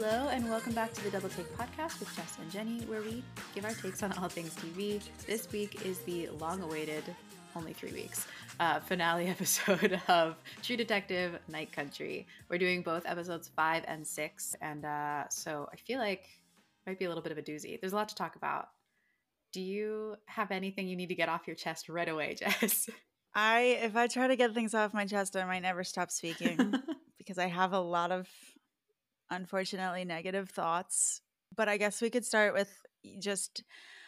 Hello, and welcome back to the Double Take podcast with Jess and Jenny, where we give our takes on all things TV. This week is the long-awaited, only 3 weeks, finale episode of True Detective Night Country. We're doing both episodes 5 and 6, and so I feel like it might be a little bit of a doozy. There's a lot to talk about. Do you have anything you need to get off your chest right away, Jess? If I try to get things off my chest, I might never stop speaking because I have a lot of unfortunately negative thoughts. But I guess we could start with just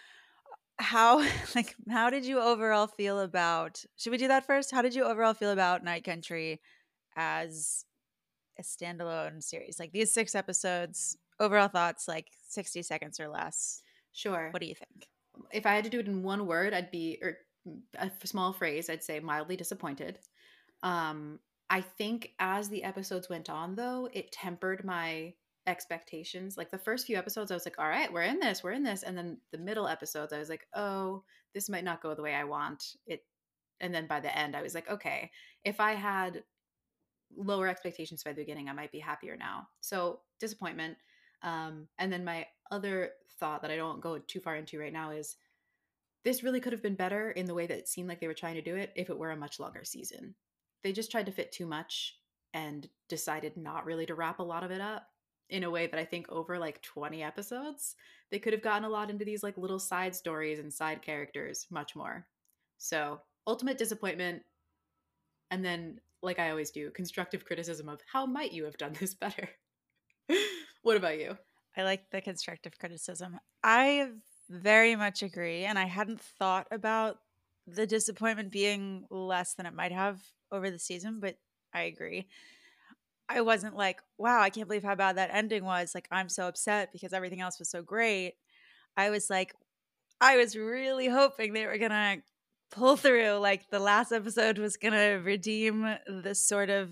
how how did you overall feel about, should we do that first? How did you overall feel about Night Country as a standalone series? Like these 6 episodes, overall thoughts, like 60 seconds or less. Sure. What do you think? If I had to do it in one word, or a small phrase, I'd say mildly disappointed. I think as the episodes went on, though, it tempered my expectations. Like the first few episodes, I was like, all right, we're in this. And then the middle episodes, I was like, oh, this might not go the way I want it. And then by the end, I was like, okay, if I had lower expectations by the beginning, I might be happier now. So disappointment. And then my other thought that I don't go too far into right now is this really could have been better in the way that it seemed like they were trying to do it if it were a much longer season. They just tried to fit too much and decided not really to wrap a lot of it up in a way that I think over like 20 episodes, they could have gotten a lot into these like little side stories and side characters much more. So, ultimate disappointment. And then, like I always do, constructive criticism of how might you have done this better? What about you? I like the constructive criticism. I very much agree. And I hadn't thought about the disappointment being less than it might have over the season, but I agree. I wasn't like, wow, I can't believe how bad that ending was. Like, I'm so upset because everything else was so great. I was like, I was really hoping they were going to pull through. Like, the last episode was going to redeem this sort of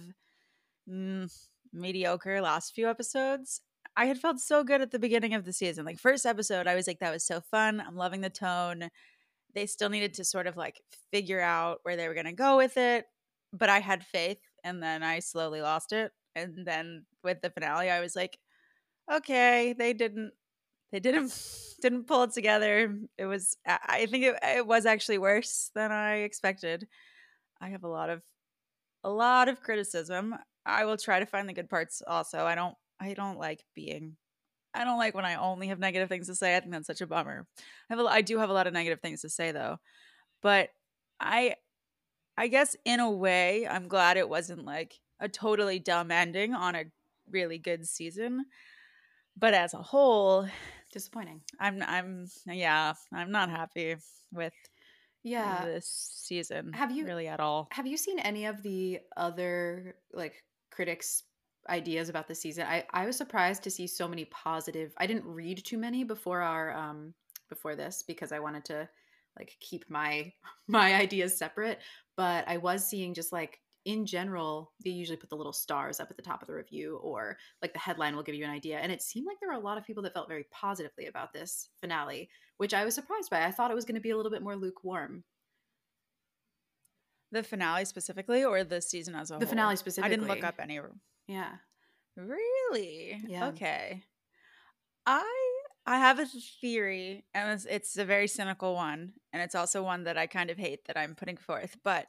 mediocre last few episodes. I had felt so good at the beginning of the season. Like, first episode, I was like, that was so fun. I'm loving the tone. They still needed to sort of like figure out where they were going to go with it. But I had faith, and then I slowly lost it. And then with the finale, I was like, okay, they didn't didn't pull it together. It was, I think it was actually worse than I expected. I have a lot of criticism. I will try to find the good parts also. I don't like when I only have negative things to say. I think that's such a bummer. I do have a lot of negative things to say though. But I I guess in a way I'm glad it wasn't like a totally dumb ending on a really good season. But as a whole, Disappointing. I'm not happy with Yeah. this season Have you really at all. Have you seen any of the other like critics' ideas about the season? I was surprised to see so many positive. I didn't read too many before our before this because I wanted to like keep my my ideas separate, but I was seeing just like in general, they usually put the little stars up at the top of the review or like the headline will give you an idea. And it seemed like there were a lot of people that felt very positively about this finale, which I was surprised by. I thought it was going to be a little bit more lukewarm. The finale specifically, or the season as a The whole? finale I didn't look specifically. up any. Yeah. Really? Yeah. Okay. I have a theory, and it's a very cynical one, and it's also one that I kind of hate that I'm putting forth. But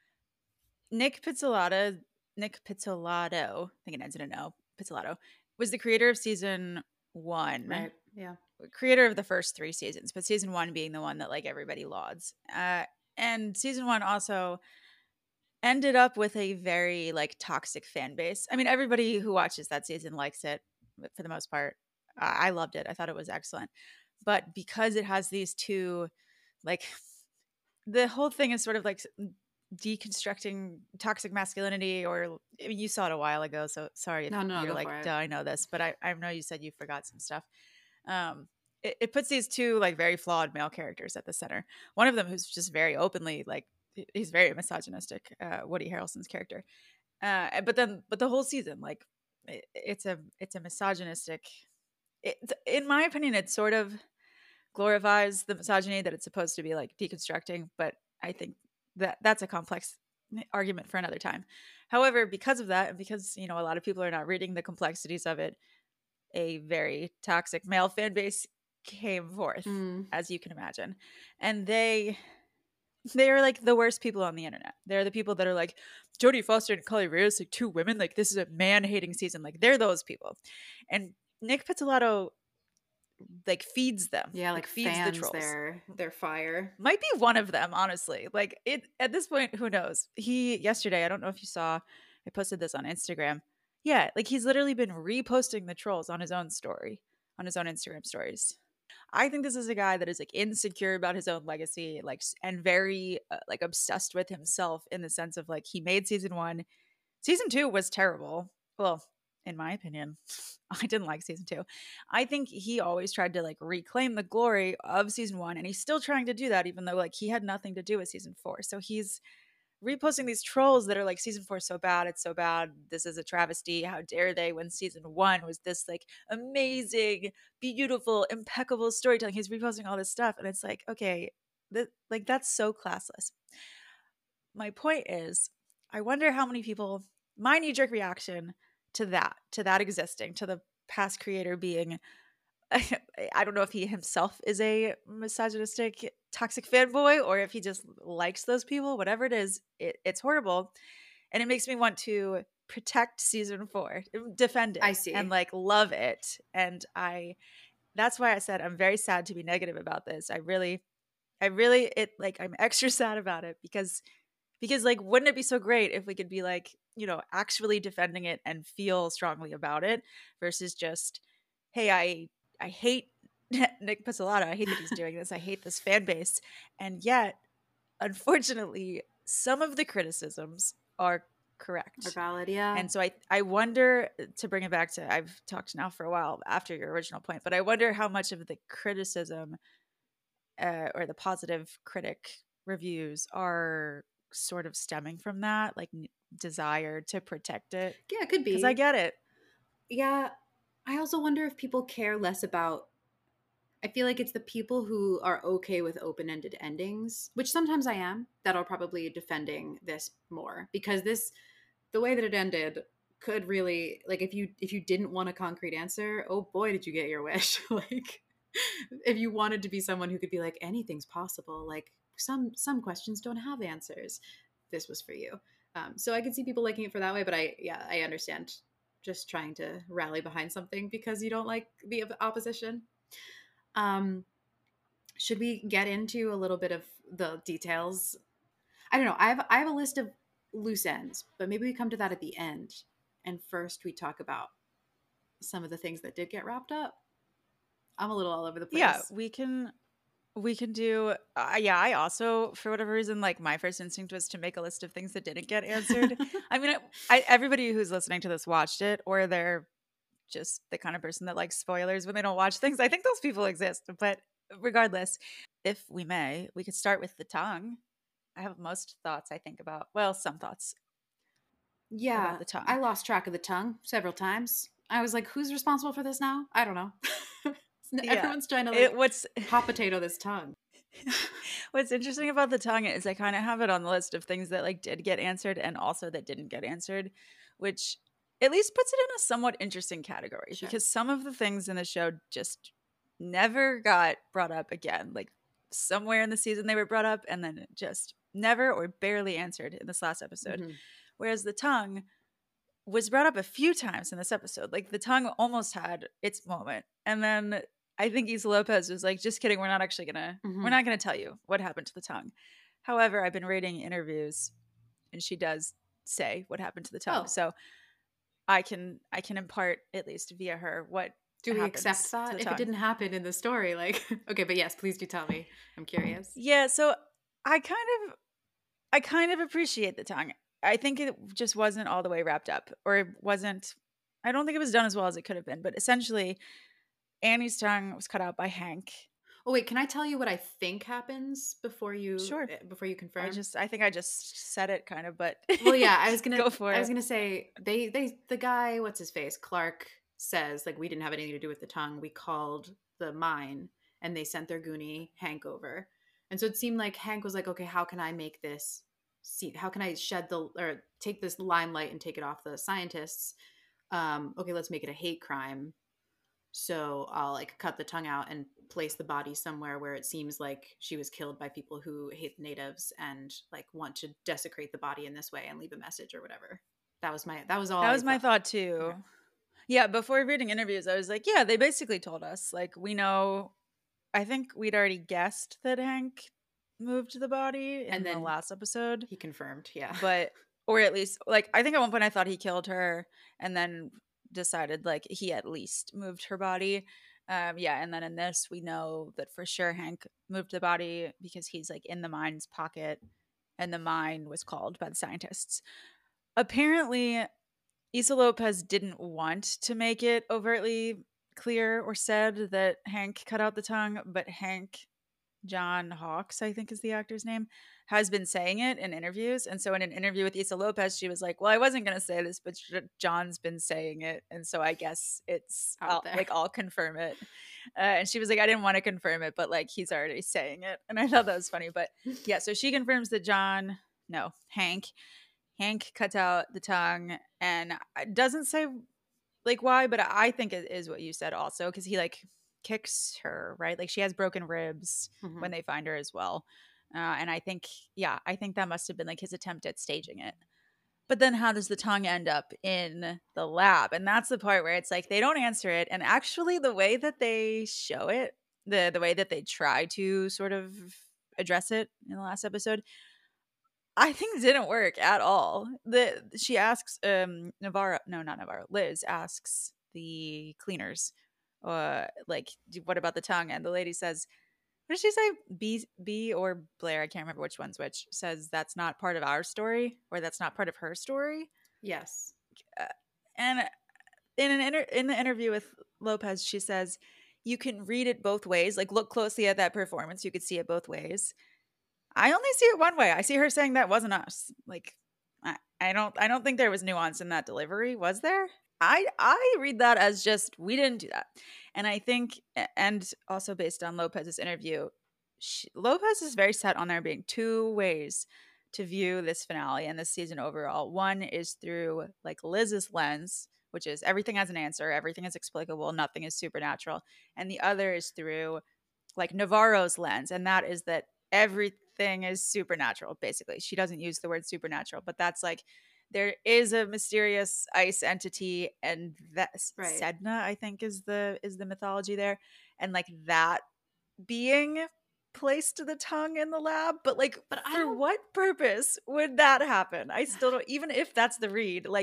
Nick Pizzolatto, I think it ends in an O, Pizzolatto, was the creator of season 1, Right. Yeah. creator of the first 3 seasons, but season 1 being the one that like everybody lauds. And season 1 also ended up with a very like toxic fan base. I mean, everybody who watches that season likes it for the most part. I loved it. I thought it was excellent. But because it has these two, like, the whole thing is sort of like deconstructing toxic masculinity, or I mean, you saw it a while ago, so sorry if No, you're go like, for it. duh, I know this, but I know you said you forgot some stuff. It puts these two like very flawed male characters at the center. One of them who's just very openly like, he's very misogynistic, Woody Harrelson's character. But the whole season, like, it's a misogynistic. In my opinion, it sort of glorifies the misogyny that it's supposed to be like deconstructing. But I think that's a complex argument for another time. However, because of that, and because a lot of people are not reading the complexities of it, a very toxic male fan base came forth, Mm. as you can imagine. And they're like the worst people on the internet. They're the people that are like, Jodie Foster and Kelly Reyes, like two women, like this is a man-hating season. Like they're those people. And Nick Pizzolatto like feeds them, Yeah, like like feeds the fans trolls. their fire. Might be one of them, honestly. Like it at this point, who knows? He yesterday, I don't know if you saw, I posted this on Instagram. Yeah, like he's literally been reposting the trolls on his own story, on his own Instagram stories. I think this is a guy that is like insecure about his own legacy, like and very like obsessed with himself in the sense of like he made season 1. Season 2 was terrible. Well, in my opinion, I didn't like season 2. I think he always tried to like reclaim the glory of season 1, and he's still trying to do that even though like he had nothing to do with season 4. So he's reposting these trolls that are like season 4 is so bad, it's so bad, this is a travesty, how dare they, when season 1 was this like amazing, beautiful, impeccable storytelling. He's reposting all this stuff and it's like, okay, like that's so classless. My point is, I wonder how many people, my knee-jerk reaction to that existing, to the past creator being I don't know if he himself is a misogynistic, toxic fanboy or if he just likes those people. Whatever it is, it's horrible. And it makes me want to protect season 4, defend I it, and see. like love it. And that's why I said I'm very sad to be negative about this. It like I'm extra sad about it because like wouldn't it be so great if we could be like, actually defending it and feel strongly about it versus just, hey, I hate Nick Pizzolatto. I hate that he's doing this. I hate this fan base. And yet, unfortunately, some of the criticisms are Are correct. valid, yeah. And so I wonder, to bring it back to, I've talked now for a while after your original point, but I wonder how much of the criticism or the positive critic reviews are sort of stemming from that, like desire to protect it. Yeah, it could Because I be. get it. Yeah. I also wonder if people care less about, I feel like it's the people who are okay with open-ended endings, which sometimes I am, that are probably defending this more because this, the way that it ended could really, like, if you didn't want a concrete answer, oh boy did you get your wish. Like if you wanted to be someone who could be like anything's possible, like some questions don't have answers, this was for you. So I could see people liking it for that way, but I understand just trying to rally behind something because you don't like the opposition. um should we get into a little bit of the details? I don't know. I have a list of loose ends, but maybe we come to that at the end. And first we talk about some of the things that did get wrapped up. I'm a little all over the Yeah, place. we can do yeah, I also for whatever reason like my first instinct was to make a list of things that didn't get answered. I mean, everybody who's listening to this watched it or they're just the kind of person that likes spoilers when they don't watch things. I think those people exist, but regardless, if we may, we could start with the tongue. I have most thoughts I think about, well, some thoughts Yeah, about the tongue. I lost track of the tongue several times. I was like, who's responsible for this now? I don't know. Yeah. Everyone's trying to It like what's hot potato this tongue. what's interesting about the tongue is I kind of have it on the list of things that like did get answered and also that didn't get answered, which at least puts it in a somewhat interesting category Sure. because some of the things in the show just never got brought up again. Like somewhere in the season they were brought up and then just never or barely answered in this last episode. Mm-hmm. Whereas the tongue was brought up a few times in this episode. Like the tongue almost had its moment. And then I think Issa Lopez was like, just kidding, we're Mm-hmm. not gonna tell you what happened to the tongue. However, I've been reading interviews and she does say what happened to the tongue. Oh, So I can impart, at least via her, what do we accept happens to that the if it tongue. didn't happen in the story? Like, okay, but yes, please do tell me. I'm curious. Yeah, so I kind of I kind of appreciate the tongue. I think it just wasn't all the way wrapped up, or it wasn't. I don't think it was done as well as it could have been. But essentially, Annie's tongue was cut out by Hank. Oh wait, can I tell you what I think happens Sure. before you confirm? I think I just said it kind of, but Well, yeah, I was gonna go for I was it. gonna say the guy, what's his face, Clark, says like we didn't have anything to do with the tongue. We called the mine and they sent their goonie Hank over. And so it seemed like Hank was like, okay, how can I make this see? How can I shed the or take this limelight and take it off the scientists? Okay, let's make it a hate crime. So I'll like cut the tongue out and place the body somewhere where it seems like she was killed by people who hate the natives and like want to desecrate the body in this way and leave a message or whatever. That was all That I was my thought. thought Okay. too. Yeah, before reading interviews, I was like, yeah, they basically told us. Like, we know, I think we'd already guessed that Hank moved the body And in the then last episode, he confirmed, yeah. but, or at least, like, I think at one point I thought he killed her and then decided, like, he at least moved her body. Yeah, and then in this, we know that for sure Hank moved the body because he's, like, in the mine's pocket and the mine was called by the scientists. Apparently, Issa Lopez didn't want to make it overtly clear or said that Hank cut out the tongue, but Hank John Hawkes, I think is the actor's name, has been saying it in interviews. And so in an interview with Issa Lopez, she was like, "Well, I wasn't going to say this, but John's been saying it, and so I guess Out there. I'll confirm it." And she was like, "I didn't want to confirm it, but like he's already saying it," and I thought that was funny. But yeah, so she confirms that Hank cuts out the tongue and doesn't say like why, but I think it is what you said also because he like kicks her, right? Like she has broken ribs Hmm. when they find her as well. And I think, yeah, I think that must have been like his attempt at staging it. But then how does the tongue end up in the lab? And that's the part where it's like they don't answer it. And actually, the way that they show it, the way that they try to sort of address it in the last episode, I think it didn't work at all. She asks Navarro, no, not Navarro, Liz asks the cleaners, like, what about the tongue? And the lady says, what did she say? B or Blair, I can't remember which one's which, says that's not part of our story or that's not part of her story. Yes. Uh, and in the interview with Lopez, she says you can read it both ways. Like look closely at that performance, you could see it both ways. I only see it one way. I see her saying that wasn't us. Like I don't think there was nuance in that delivery, was there? I read that as just we didn't do that. And I think and also based on Lopez's interview, Lopez is very set on there being two ways to view this finale and this season overall. One is through like Liz's lens, which is everything has an answer, everything is explicable, nothing is supernatural. And the other is through like Navarro's lens, and that is that everything is supernatural, basically. She doesn't use the word supernatural, but that's like there is a mysterious ice entity, and that Right. Sedna, I think, is the mythology there. And like that being placed the tongue in the lab, but like But I for don't what purpose would that happen? I still don't, even if that's the read, like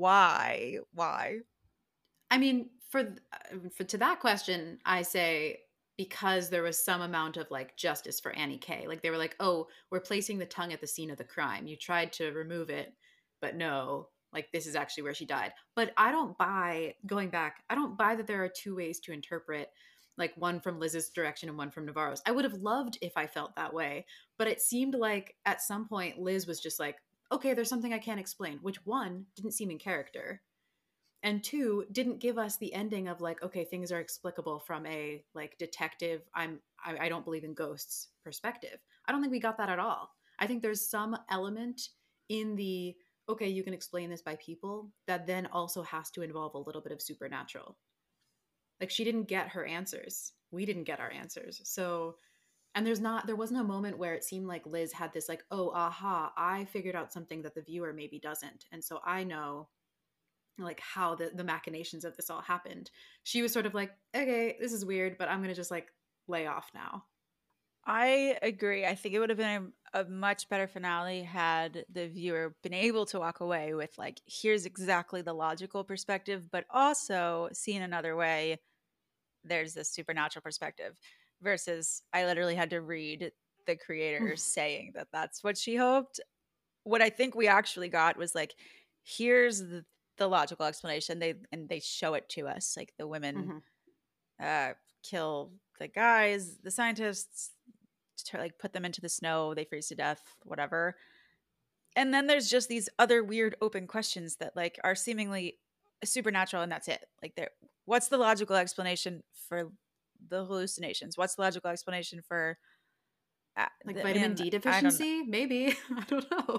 why? I mean, for to that question, I say because there was some amount of like justice for Annie K. Like they were like, "Oh, we're placing the tongue at the scene of the crime. You tried to remove it, but no, like this is actually where she died." But I don't buy going back. I don't buy that there are two ways to interpret like one from Liz's direction and one from Navarro's. I would have loved if I felt that way, but it seemed like at some point Liz was just like, "Okay, there's something I can't explain," which one didn't seem in character and two didn't give us the ending of like okay things are explicable from a like detective I don't believe in ghosts perspective. I don't think we got that at all. I think there's some element in the okay you can explain this by people that then also has to involve a little bit of supernatural. Like she didn't get her answers, we didn't get our answers. So and there wasn't a moment where it seemed like Liz had this like oh aha I figured out something that the viewer maybe doesn't and so I know like how the machinations of this all happened. She was sort of like, okay, this is weird, but I'm gonna just like lay off now. I agree. I think it would have been a much better finale had the viewer been able to walk away with, like, here's exactly the logical perspective, but also seen another way, there's this supernatural perspective. Versus, I literally had to read the creator saying that that's what she hoped. What I think we actually got was, like, here's the logical explanation. They show it to us. Like, the women Mm-hmm. uh, kill the guys, the scientists, to like put them into the snow, they freeze to death, whatever. And then there's just these other weird open questions that like are seemingly supernatural and that's it. Like there what's the logical explanation for the hallucinations? What's the logical explanation for Like vitamin man, D I don't know. deficiency, maybe. I don't know.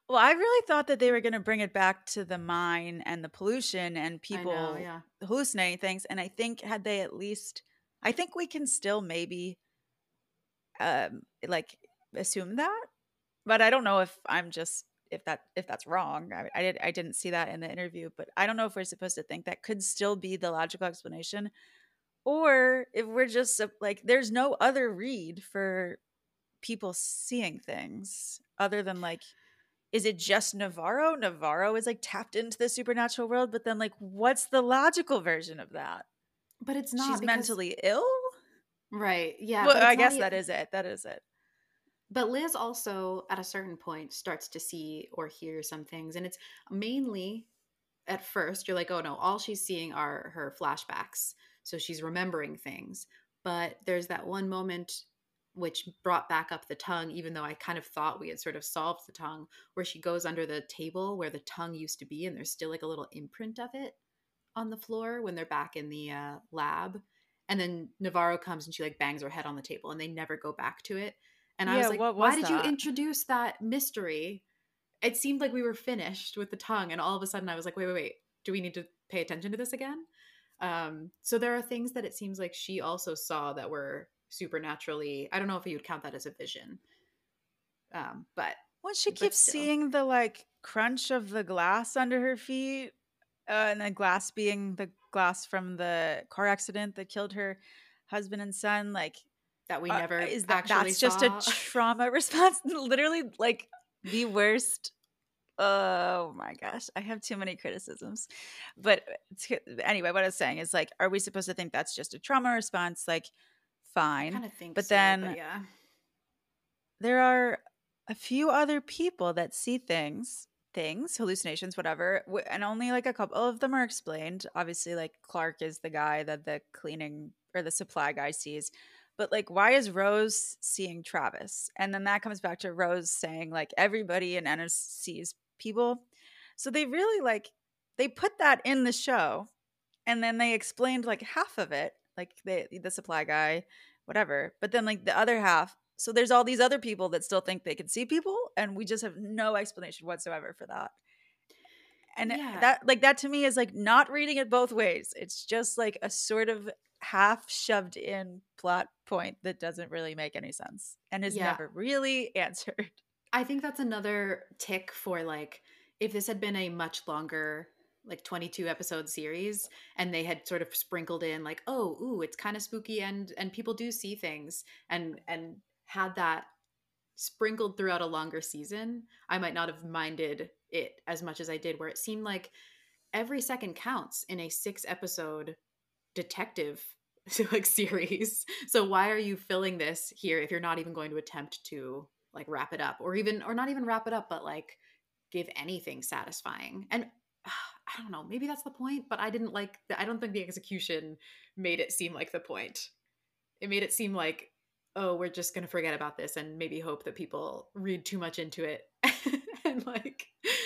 Well, I really thought that they were going to bring it back to the mine and the pollution and I know, people yeah. hallucinating things. And I think had they at least, I think we can still maybe like assume that, but I don't know if I'm just if that's wrong. I didn't see that in the interview, but I don't know if we're supposed to think that could still be the logical explanation, or if we're just like there's no other read for people seeing things other than like, is it just Navarro? Navarro is like tapped into the supernatural world, but then like what's the logical version of that? But it's not She's because mentally ill? right, yeah, Well, but I it's not guess that is it. That is it. but Liz also at a certain point starts to see or hear some things, and it's mainly at first you're like, "Oh no, all she's seeing are her flashbacks." So she's remembering things. But there's that one moment which brought back up the tongue, even though I kind of thought we had sort of solved the tongue, where she goes under the table where the tongue used to be, and there's still like a little imprint of it on the floor when they're back in the lab. And then Navarro comes and she like bangs her head on the table and they never go back to it. And I Yeah, was like, what why was did you that? introduce that mystery? It seemed like we were finished with the tongue. And all of a sudden I was like, wait. Do we need to pay attention to this again? So there are things that it seems like she also saw that were supernaturally, I don't know if you would count that as a vision. But When she but keeps still. seeing the like crunch of the glass under her feet, and the glass being the glass from the car accident that killed her husband and son, like That we never is actually that's just a saw. trauma response? Literally, like the worst. Oh my gosh, I have too many criticisms. But anyway, what I was saying is like, are we supposed to think that's just a trauma response? Like, I fine, kind of think but so, but then yeah. there are a few other people that see things, hallucinations, whatever, and only like a couple of them are explained. Obviously, like Clark is the guy that the cleaning or the supply guy sees. But like, why is Rose seeing Travis? And then that comes back to Rose saying like everybody in Ennis sees people. So they really like they put that in the show, and then they explained like half of it, like the supply guy, whatever. But then like the other half, so there's all these other people that still think they can see people, and we just have no explanation whatsoever for that. And Yeah. that to me is like not reading it both ways. It's just like a sort of half shoved in plot point that doesn't really make any sense and is Yeah. never really answered. I think that's another tick for like if this had been a much longer like 22 episode series and they had sort of sprinkled in like, oh, ooh, it's kind of spooky and people do see things and had that sprinkled throughout a longer season, I might not have minded it as much as I did, where it seemed like every second counts in a 6 episode detective like series. So why are you filling this here if you're not even going to attempt to like wrap it up or not even wrap it up, but like give anything satisfying? And I don't know, maybe that's the point, but I don't think the execution made it seem like the point. It made it seem like, oh, we're just going to forget about this and maybe hope that people read too much into it and like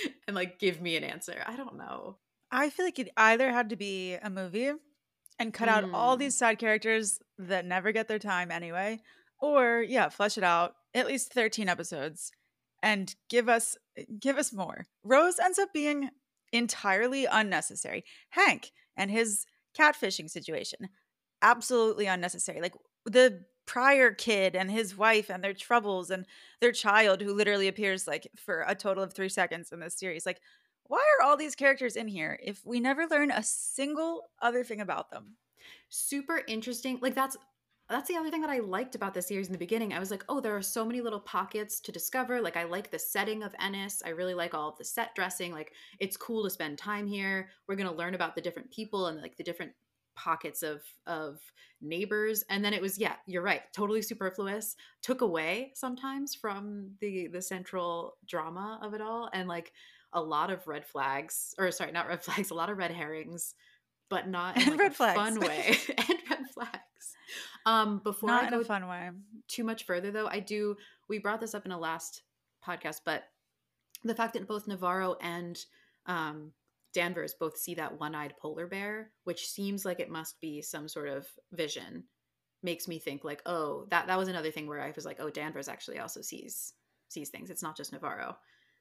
give me an answer. I don't know. I feel like it either had to be a movie and cut out all Mm. these side characters that never get their time anyway, or yeah, flesh it out at least 13 episodes and give us more. Rose ends up being entirely unnecessary. Hank and his catfishing situation, absolutely unnecessary. Like the prior kid and his wife and their troubles and their child who literally appears like for a total of 3 seconds in this series. Like, why are all these characters in here if we never learn a single other thing about them? Super interesting. Like that's the other thing that I liked about the series in the beginning. I was like, oh, there are so many little pockets to discover. Like I like the setting of Ennis. I really like all of the set dressing. Like it's cool to spend time here. We're going to learn about the different people and like the different pockets of neighbors. And then it was, yeah, you're right, totally superfluous, took away sometimes from the central drama of it all, and like a lot of red flags, or sorry, not red flags, a lot of red herrings, but not in And like a red flags. fun way. And red flags. Before I Not in a go fun way. too much further though, we brought this up in a last podcast, but the fact that both Navarro and um, Danvers both see that one-eyed polar bear, which seems like it must be some sort of vision, makes me think like, oh, that was another thing where I was like, oh, Danvers actually also sees things. It's not just Navarro.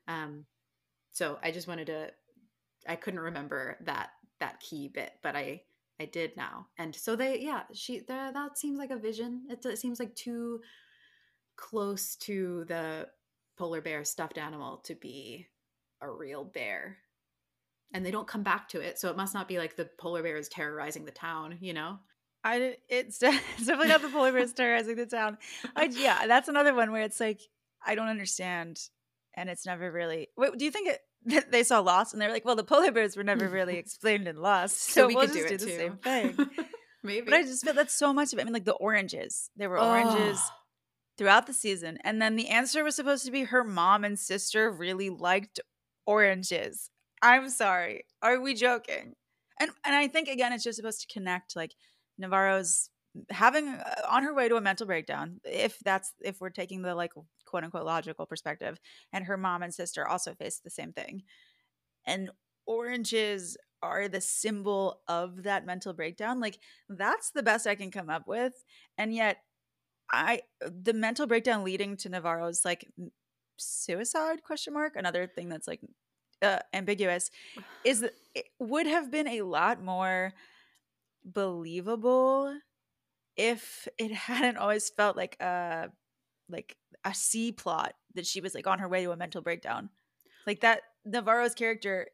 Um, so I just wanted to. I couldn't remember that key bit, but I did now. And so that seems like a vision. It seems like too close to the polar bear stuffed animal to be a real bear. And they don't come back to it, so it must not be like the polar bear is terrorizing the town, you know? It's it's definitely not the polar bears terrorizing the town. Yeah, that's another one where it's like I don't understand, and it's never really. Wait, do you think that they saw Lost and they're like, well, the polar bears were never really explained in Lost, So so we we'll could do just do it the too. same thing. But I Maybe. just feel that's so much of it. I mean, like the oranges, there were Oh, oranges throughout the season, and then the answer was supposed to be her mom and sister really liked oranges. I'm sorry, are we joking? And I think again, it's just supposed to connect like Navarro's having on her way to a mental breakdown, if we're taking the like quote unquote logical perspective, and her mom and sister also faced the same thing, and oranges are the symbol of that mental breakdown. Like that's the best I can come up with, and yet I the mental breakdown leading to Navarro's like suicide question mark, another thing that's like ambiguous, is that it would have been a lot more believable if it hadn't always felt like a C plot that she was like on her way to a mental breakdown. Like that Navarro's character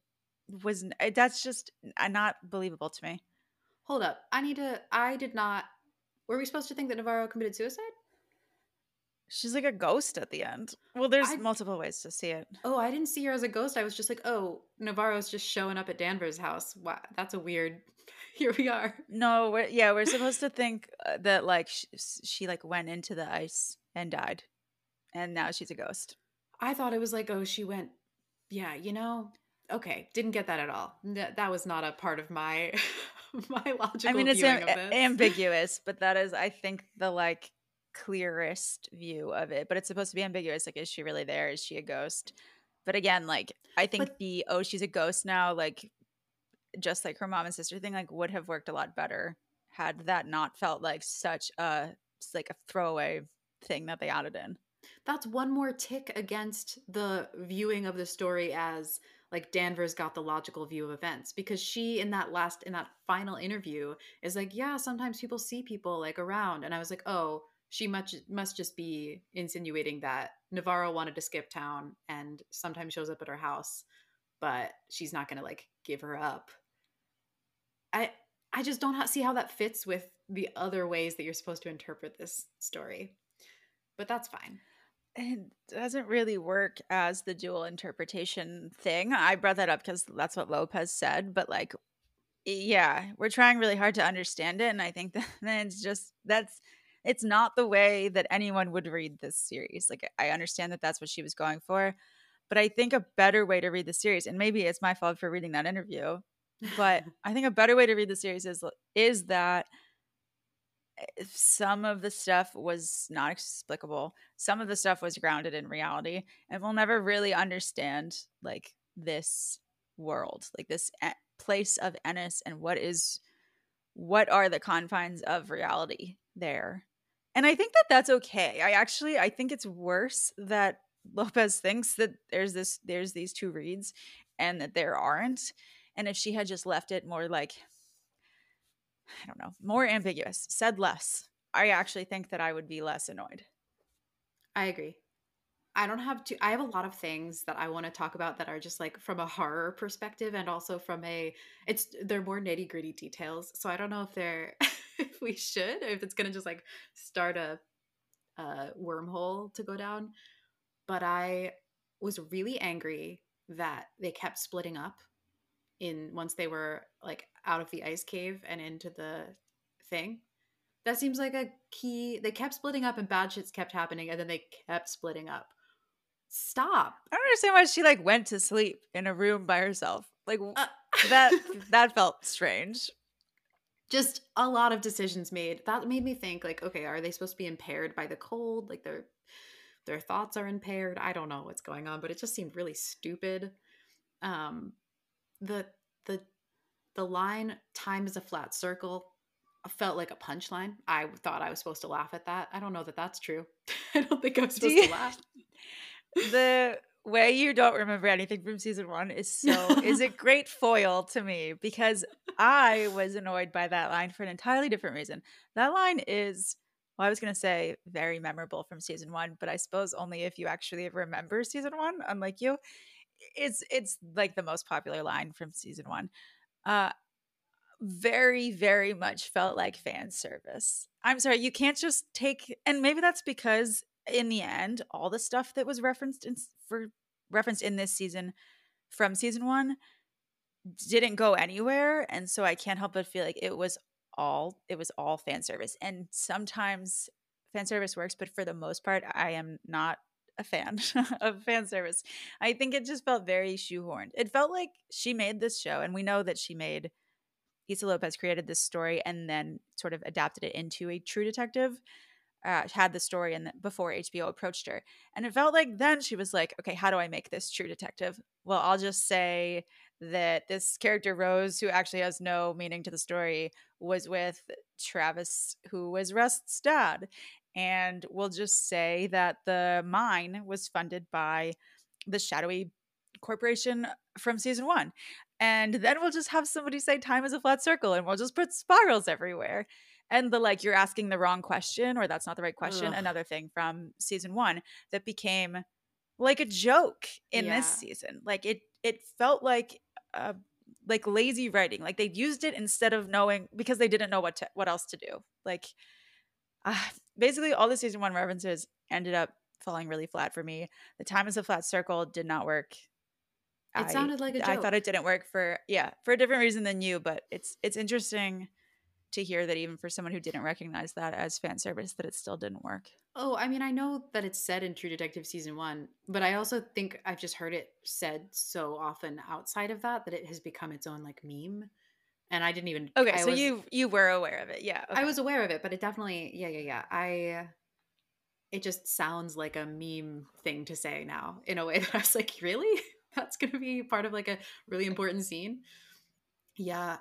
that's just not believable to me. hold up. I did not. Were we supposed to think that Navarro committed suicide? She's like a ghost at the end. Well, there's I multiple ways to see it. Oh, I didn't see her as a ghost. I was just like, oh, Navarro's just showing up at Danvers' house. Wow, that's a weird. Here we are. No, we're supposed to think that like she like went into the ice and died, and now she's a ghost. I thought it was like, oh, she went. Yeah, okay, didn't get that at all. That was not a part of my my I logical mean, it's viewing of this. ambiguous, but that is, I think, the like clearest view of it. But it's supposed to be ambiguous. Like, is she really there? Is she a ghost? But again, like, I think But the oh, she's a ghost now, like, just like her mom and sister thing, like, would have worked a lot better had that not felt like such a like a throwaway thing that they added in. that's one more tick against the viewing of the story as like Danvers got the logical view of events, because she in that final interview is like, yeah, sometimes people see people like around, and I was like, oh, she must just be insinuating that Navarro wanted to skip town and sometimes shows up at her house, but she's not going to like give her up. I I just don't see how that fits with the other ways that you're supposed to interpret this story. But that's fine. It doesn't really work as the dual interpretation thing. I brought that up because that's what Lopez said, but like, yeah, we're trying really hard to understand it. And I think that then it's just it's not the way that anyone would read this series. Like, I understand that that's what she was going for, but I think a better way to read the series, and maybe it's my fault for reading that interview, but I think a better way to read the series is that some of the stuff was not explicable. Some of the stuff was grounded in reality, and we'll never really understand like this world, like this place of Ennis, and what are the confines of reality there. And I think that that's okay. I think it's worse that Lopez thinks that there's these two reads and that there aren't. And if she had just left it more like, I don't know, more ambiguous, said less, I actually think that I would be less annoyed. I agree. I have a lot of things that I want to talk about that are just like from a horror perspective, and also from they're more nitty-gritty details. So I don't know if they're if we should, or if it's gonna just like start a wormhole to go down. But I was really angry that they kept splitting up in once they were like out of the ice cave and into the thing. That seems like a key. They kept splitting up and bad shits kept happening, and then they kept splitting up. Stop. I don't understand why she like went to sleep in a room by herself. Like Uh, that that felt strange. just a lot of decisions made. That made me think like, okay, are they supposed to be impaired by the cold? Like their thoughts are impaired. I don't know what's going on, but it just seemed really stupid. Um the the the line time is a flat circle felt like a punchline. I thought I was supposed to laugh at that. I don't know that that's true. I don't think I was Do supposed to you laugh. the way you don't remember anything from season 1 is a great foil to me because I was annoyed by that line for an entirely different reason. That line is, well, I was going to say very memorable from season 1, but I suppose only if you actually remember season 1, unlike you. It's like the most popular line from season 1. Uh very, very much felt like fan service. I'm sorry, you can't just take, and maybe that's because in the end, all the stuff that was referenced in this season from season 1 didn't go anywhere, and so I can't help but feel like it was all fan service. And sometimes fan service works, but for the most part, I am not a fan of fan service. I think it just felt very shoehorned. It felt like she made this show, and we know that Issa Lopez created this story and then sort of adapted it into a True Detective. Had the story and before HBO approached her, and it felt like then she was like, "Okay, how do I make this True Detective? Well, I'll just say that this character Rose, who actually has no meaning to the story, was with Travis, who was Rust's dad, and we'll just say that the mine was funded by the shadowy corporation from season 1." And then we'll just have somebody say time is a flat circle and we'll just put spirals everywhere. And the like, you're asking the wrong question or that's not the right question, Ugh. another thing from season 1 that became like a joke in this Yeah. season. Like it felt uh like lazy writing. Like they used it instead of knowing because they didn't know what else to do. Like basically all the season 1 references ended up falling really flat for me. The time is a flat circle did not work. It I sounded like a I thought joke. it didn't work for a different reason than you, but it's interesting to hear that even for someone who didn't recognize that as fan service, that it still didn't work. Oh, I mean, I know that it's said in True Detective season 1, but I also think I've just heard it said so often outside of that that it has become its own like meme. And I didn't even Okay, so you were aware of it. Yeah, I okay. was aware of it, but it definitely yeah. It just sounds like a meme thing to say now in a way that I was like, really? That's going to be part of like a really important scene? Yeah,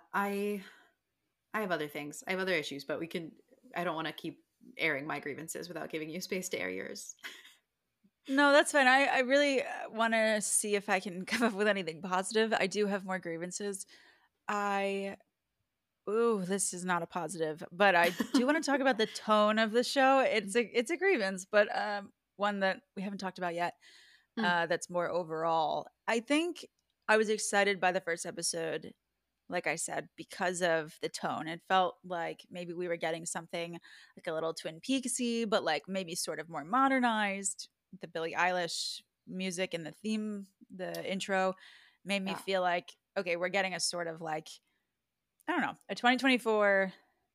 I have other things. I have other issues, but I don't want to keep airing my grievances without giving you space to air yours. No, that's fine. I really want to see if I can come up with anything positive. I do have more grievances. I Ooh, this is not a positive, but I do want to talk about the tone of the show. It's a grievance, but one that we haven't talked about yet. Mm, That's more overall. I think I was excited by the first episode, like I said, because of the tone. It felt like maybe we were getting something like a little Twin Peaksy, but like maybe sort of more modernized. The Billie Eilish music and the theme, the intro, made me yeah. feel like okay, we're getting a sort of like I don't know, a 2024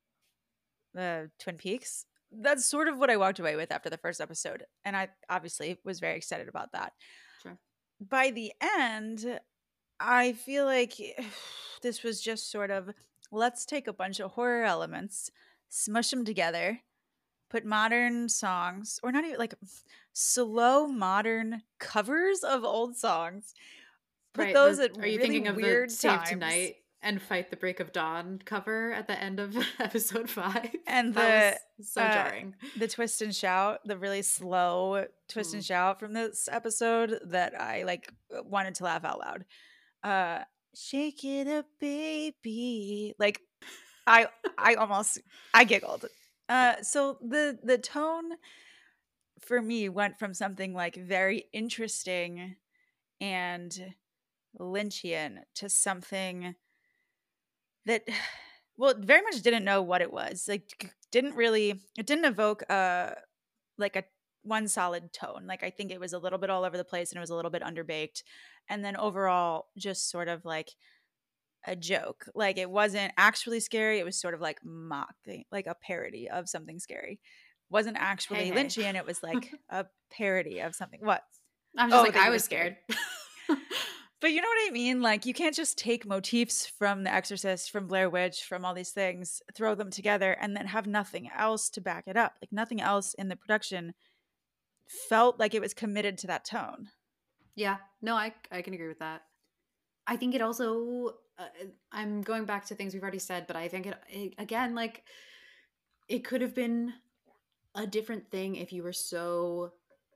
Twin Peaks. That's sort of what I walked away with after the first episode, and I obviously was very excited about that. Sure. By the end, I feel like this was just sort of let's take a bunch of horror elements, smush them together, put modern songs, or not even like slow modern covers of old songs, put Right. those at Are you really thinking of the weird Save times. Tonight and Fight the Break of Dawn cover at the end of episode 5? And That was so uh jarring. the twist and shout, the really slow twist and Mm. shout from this episode that I like wanted to laugh out loud. Uh Shake it up, baby. Like I I almost I giggled. Yeah. So the tone for me went from something like very interesting and Lynchian to something that well, very much didn't know what it was. Like didn't really it didn't evoke like a one solid tone. Like I think it was a little bit all over the place and it was a little bit underbaked. And then overall just sort of like a joke. Like it wasn't actually scary. It was sort of like mocking, like a parody of something scary. Wasn't Hey, actually hey. Lynchian. It was like a parody of something. What? I'm just Oh, like, that I you were was scared. scared. But you know what I mean? Like you can't just take motifs from The Exorcist, from Blair Witch, from all these things, throw them together, and then have nothing else to back it up. Like nothing else in the production felt like it was committed to that tone. Yeah. No, I can agree with that. I think it also I'm going back to things we've already said, but I think again it could have been a different thing if you were so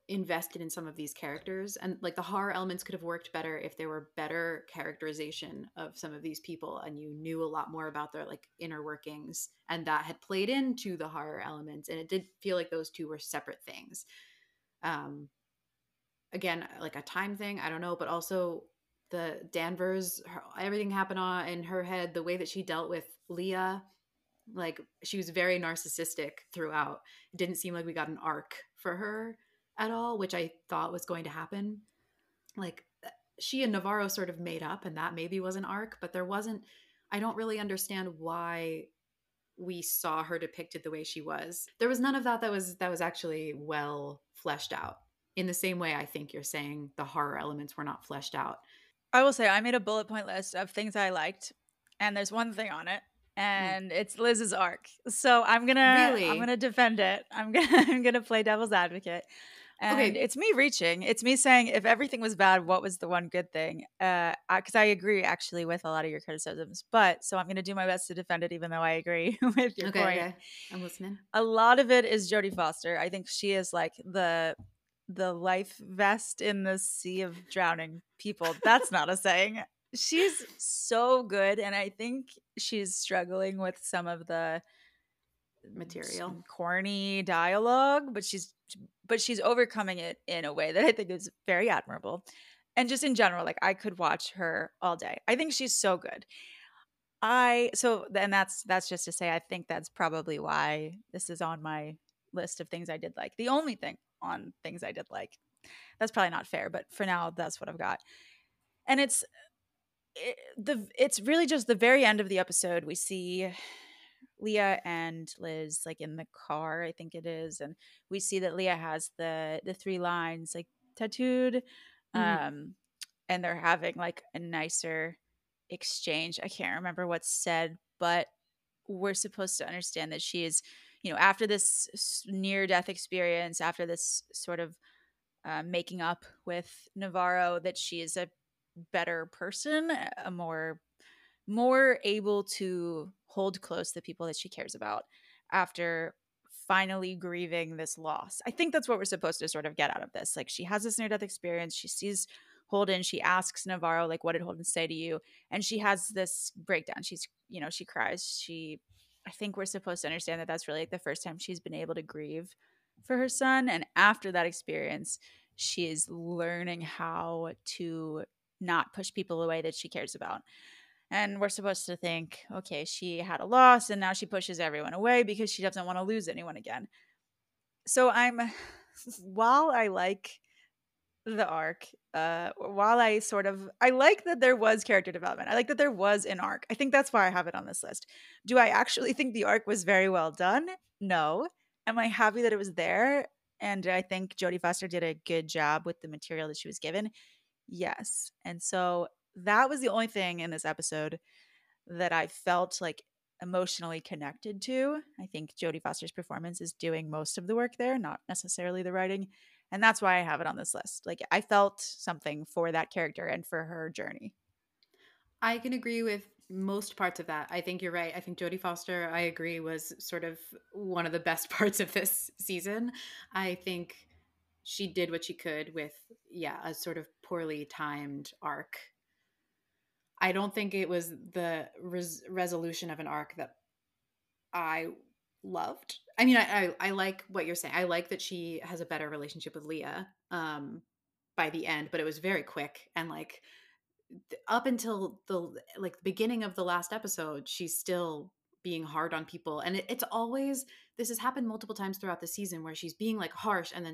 invested in some of these characters, and like the horror elements could have worked better if there were better characterization of some of these people and you knew a lot more about their like inner workings, and that had played into the horror elements, and it did feel like those two were separate things. um Again, like a time thing, I don't know, but also the Danvers, everything happened on in her head, the way that she dealt with Leah, like she was very narcissistic throughout. It didn't seem like we got an arc for her at all, which I thought was going to happen. Like she and Navarro sort of made up, and that maybe was an arc, but there wasn't. I don't really understand why we saw her depicted the way she was. There was none of that that was actually well fleshed out. In the same way, I think you're saying the horror elements were not fleshed out. I will say I made a bullet point list of things I liked, and there's one thing on it, Mm. and it's Liz's arc. So I'm Really? gonna defend it. I'm gonna I'm gonna play devil's advocate. And Okay. it's me reaching. It's me saying, if everything was bad, what was the one good thing? Because I agree actually with a lot of your criticisms. But so I'm going to do my best to defend it, even though I agree with your Okay. point. Okay. I'm listening. A lot of it is Jodie Foster. I think she is like the life vest in the sea of drowning people. That's not a saying. She's so good, and I think she's struggling with some of the Material. corny dialogue, but she's overcoming it in a way that I think is very admirable. And just in general, like I could watch her all day. I think she's so good. And that's just to say I think that's probably why this is on my list of things I did like. The only thing on things I did like. That's probably not fair, but for now that's what I've got. And it's really just the very end of the episode we see Leah and Liz like in the car, I think it is, and we see that Leah has the three lines like tattooed, Mm-hmm. um, and they're having like a nicer exchange. I can't remember what's said, but we're supposed to understand that she is, after this near death experience, after this sort of making up with Navarro, that she is a better person, a more able to hold close the people that she cares about after finally grieving this loss. I think that's what we're supposed to sort of get out of this. Like she has this near death experience, she sees Holden, she asks Navarro like, what did Holden say to you? And she has this breakdown. She cries. I think we're supposed to understand that that's really like the first time she's been able to grieve for her son, and after that experience she is learning how to not push people away that she cares about. And we're supposed to think, okay, she had a loss and now she pushes everyone away because she doesn't want to lose anyone again. So while I like the arc, while I like that there was character development. I like that there was an arc. I think that's why I have it on this list. Do I actually think the arc was very well done? No. Am I happy that it was there? And I think Jodie Foster did a good job with the material that she was given. Yes. And so that was the only thing in this episode that I felt like emotionally connected to. I think Jodie Foster's performance is doing most of the work there, not necessarily the writing. And that's why I have it on this list. Like I felt something for that character and for her journey. I can agree with most parts of that. I think you're right. I think Jodie Foster, I agree, was sort of one of the best parts of this season. I think she did what she could with, yeah, a sort of poorly timed arc. I don't think it was the resolution of an arc that I loved. I mean, I like what you're saying. I like that she has a better relationship with Leah by the end, but it was very quick, and like up until the beginning of the last episode, she's still being hard on people, and it's always, this has happened multiple times throughout the season where she's being like harsh, and then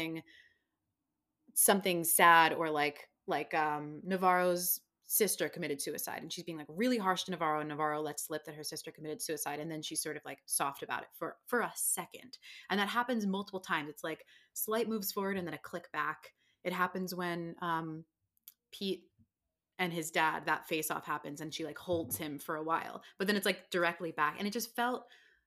something sad, or Navarro's sister committed suicide, and she's being like really harsh to Navarro, and Navarro lets slip that her sister committed suicide, and then she's sort of like soft about it for a second. And that happens multiple times. It's like slight moves forward and then a click back. It happens when Pete and his dad, that face off happens, and she like holds him for a while, but then it's like directly back, and it just felt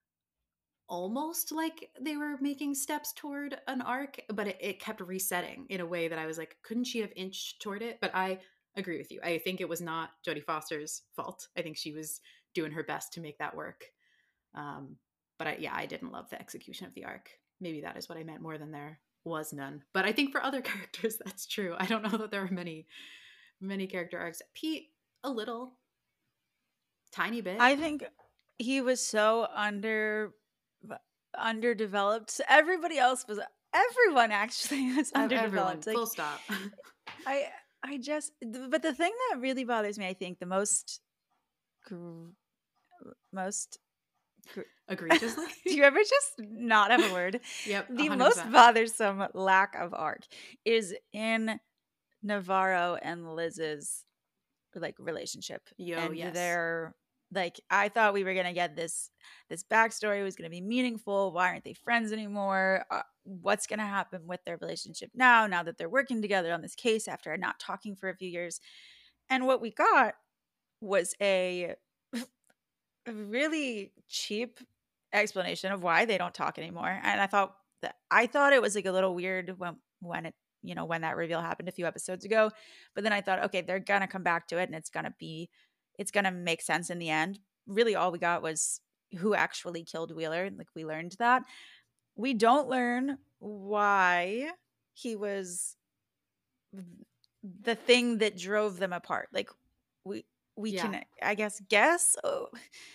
almost like they were making steps toward an arc, but it kept resetting in a way that I was like, couldn't she have inched toward it? But I agree with you. I think it was not Jodie Foster's fault. I think she was doing her best to make that work. But I didn't love the execution of the arc. Maybe that is what I meant more than their was none. But I think for other characters, that's true. I don't know that there are many character arcs. Pete, a little, tiny bit. I think he was so underdeveloped. Everybody else was everyone actually was Everyone, underdeveloped. Like full stop. I I just but the thing that really bothers me, I think the gr- most Egregiously. do you ever just not have a word? Yep, The most 100%. bothersome lack of arc is in Navarro and Liz's like relationship Yo, and yes. their like I thought we were gonna get this backstory was gonna be meaningful. Why aren't they friends anymore? What's gonna happen with their relationship now that they're working together on this case after not talking for a few years? And what we got was a really cheap explanation of why they don't talk anymore. And I thought it was like a little weird when it when that reveal happened a few episodes ago. But then I thought, okay, they're gonna come back to it and it's gonna make sense in the end. Really all we got was who actually killed Wheeler. Like we learned that. We don't learn why he was the thing that drove them apart. Like we Yeah. can I guess. Oh,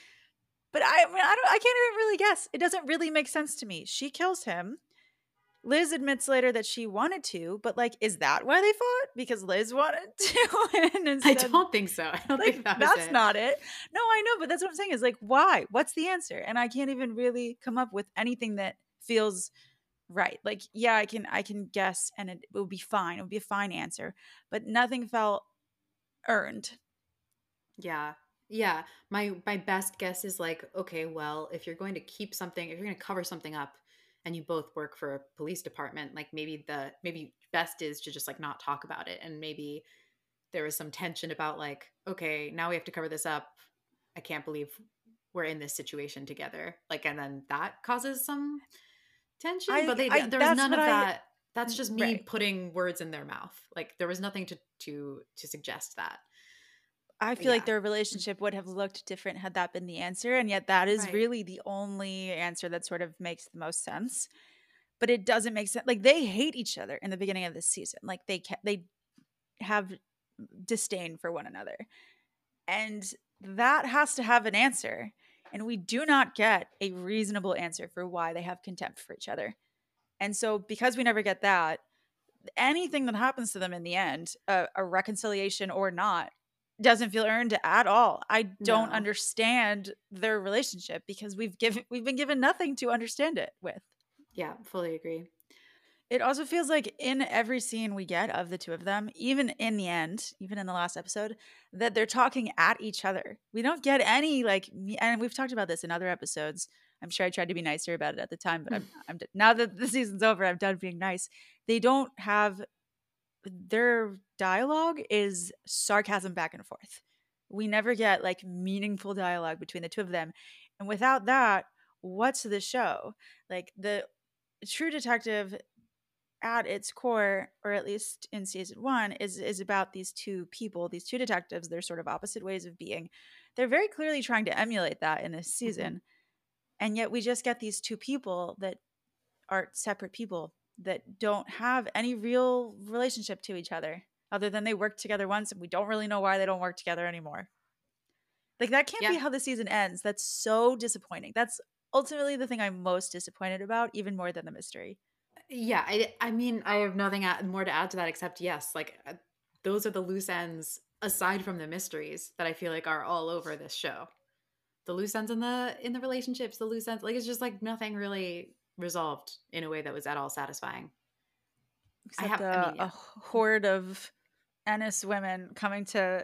but I can't even really guess. It doesn't really make sense to me. She kills him. Liz admits later that she wanted to, but like, is that why they fought? Because Liz wanted to, and I instead, don't think so. I don't like, think that was that's it. not it. No, I know, but that's what I'm saying is like, why? What's the answer? And I can't even really come up with anything that feels right. Like, yeah, I can guess, and it would be fine. It would be a fine answer, but nothing felt earned. Yeah. Yeah. My best guess is like, okay, well, if you're going to keep something, if you're going to cover something up and you both work for a police department, like maybe best is to just like not talk about it. And maybe there was some tension about like, okay, now we have to cover this up. I can't believe we're in this situation together. Like, and then that causes some tension, but I there was that's none what of I that. That's just me right. putting words in their mouth. Like there was nothing to suggest that. I But feel like yeah. their relationship would have looked different had that been the answer. And yet, that is Right. really the only answer that sort of makes the most sense. But it doesn't make sense. Like, they hate each other in the beginning of this season. Like, they have disdain for one another. And that has to have an answer. And we do not get a reasonable answer for why they have contempt for each other. And so, because we never get that, anything that happens to them in the end, a reconciliation or not, doesn't feel earned at all. I don't No. understand their relationship because we've been given nothing to understand it with. Yeah, fully agree. It also feels like in every scene we get of the two of them, even in the end, even in the last episode, that they're talking at each other. We don't get any and we've talked about this in other episodes. I'm sure I tried to be nicer about it at the time, but now that the season's over, I'm done being nice. They don't have their dialogue is sarcasm back and forth. We never get like meaningful dialogue between the two of them. And without that, what's the show? Like the True Detective at its core, or at least in season 1, is about these two people, these two detectives, they're sort of opposite ways of being. They're very clearly trying to emulate that in this Mhm. season. And yet we just get these two people that are separate people that don't have any real relationship to each other other than they worked together once and we don't really know why they don't work together anymore. Like that can't be Yeah. how the season ends. That's so disappointing. That's ultimately the thing I'm most disappointed about, even more than the mystery. Yeah, I mean, I have nothing more to add to that except yes, like those are the loose ends aside from the mysteries that I feel like are all over this show. The loose ends in the relationships, the loose ends, like it's just like nothing really resolved in a way that was at all satisfying. Except I mean, a yeah. horde of Ennis women coming to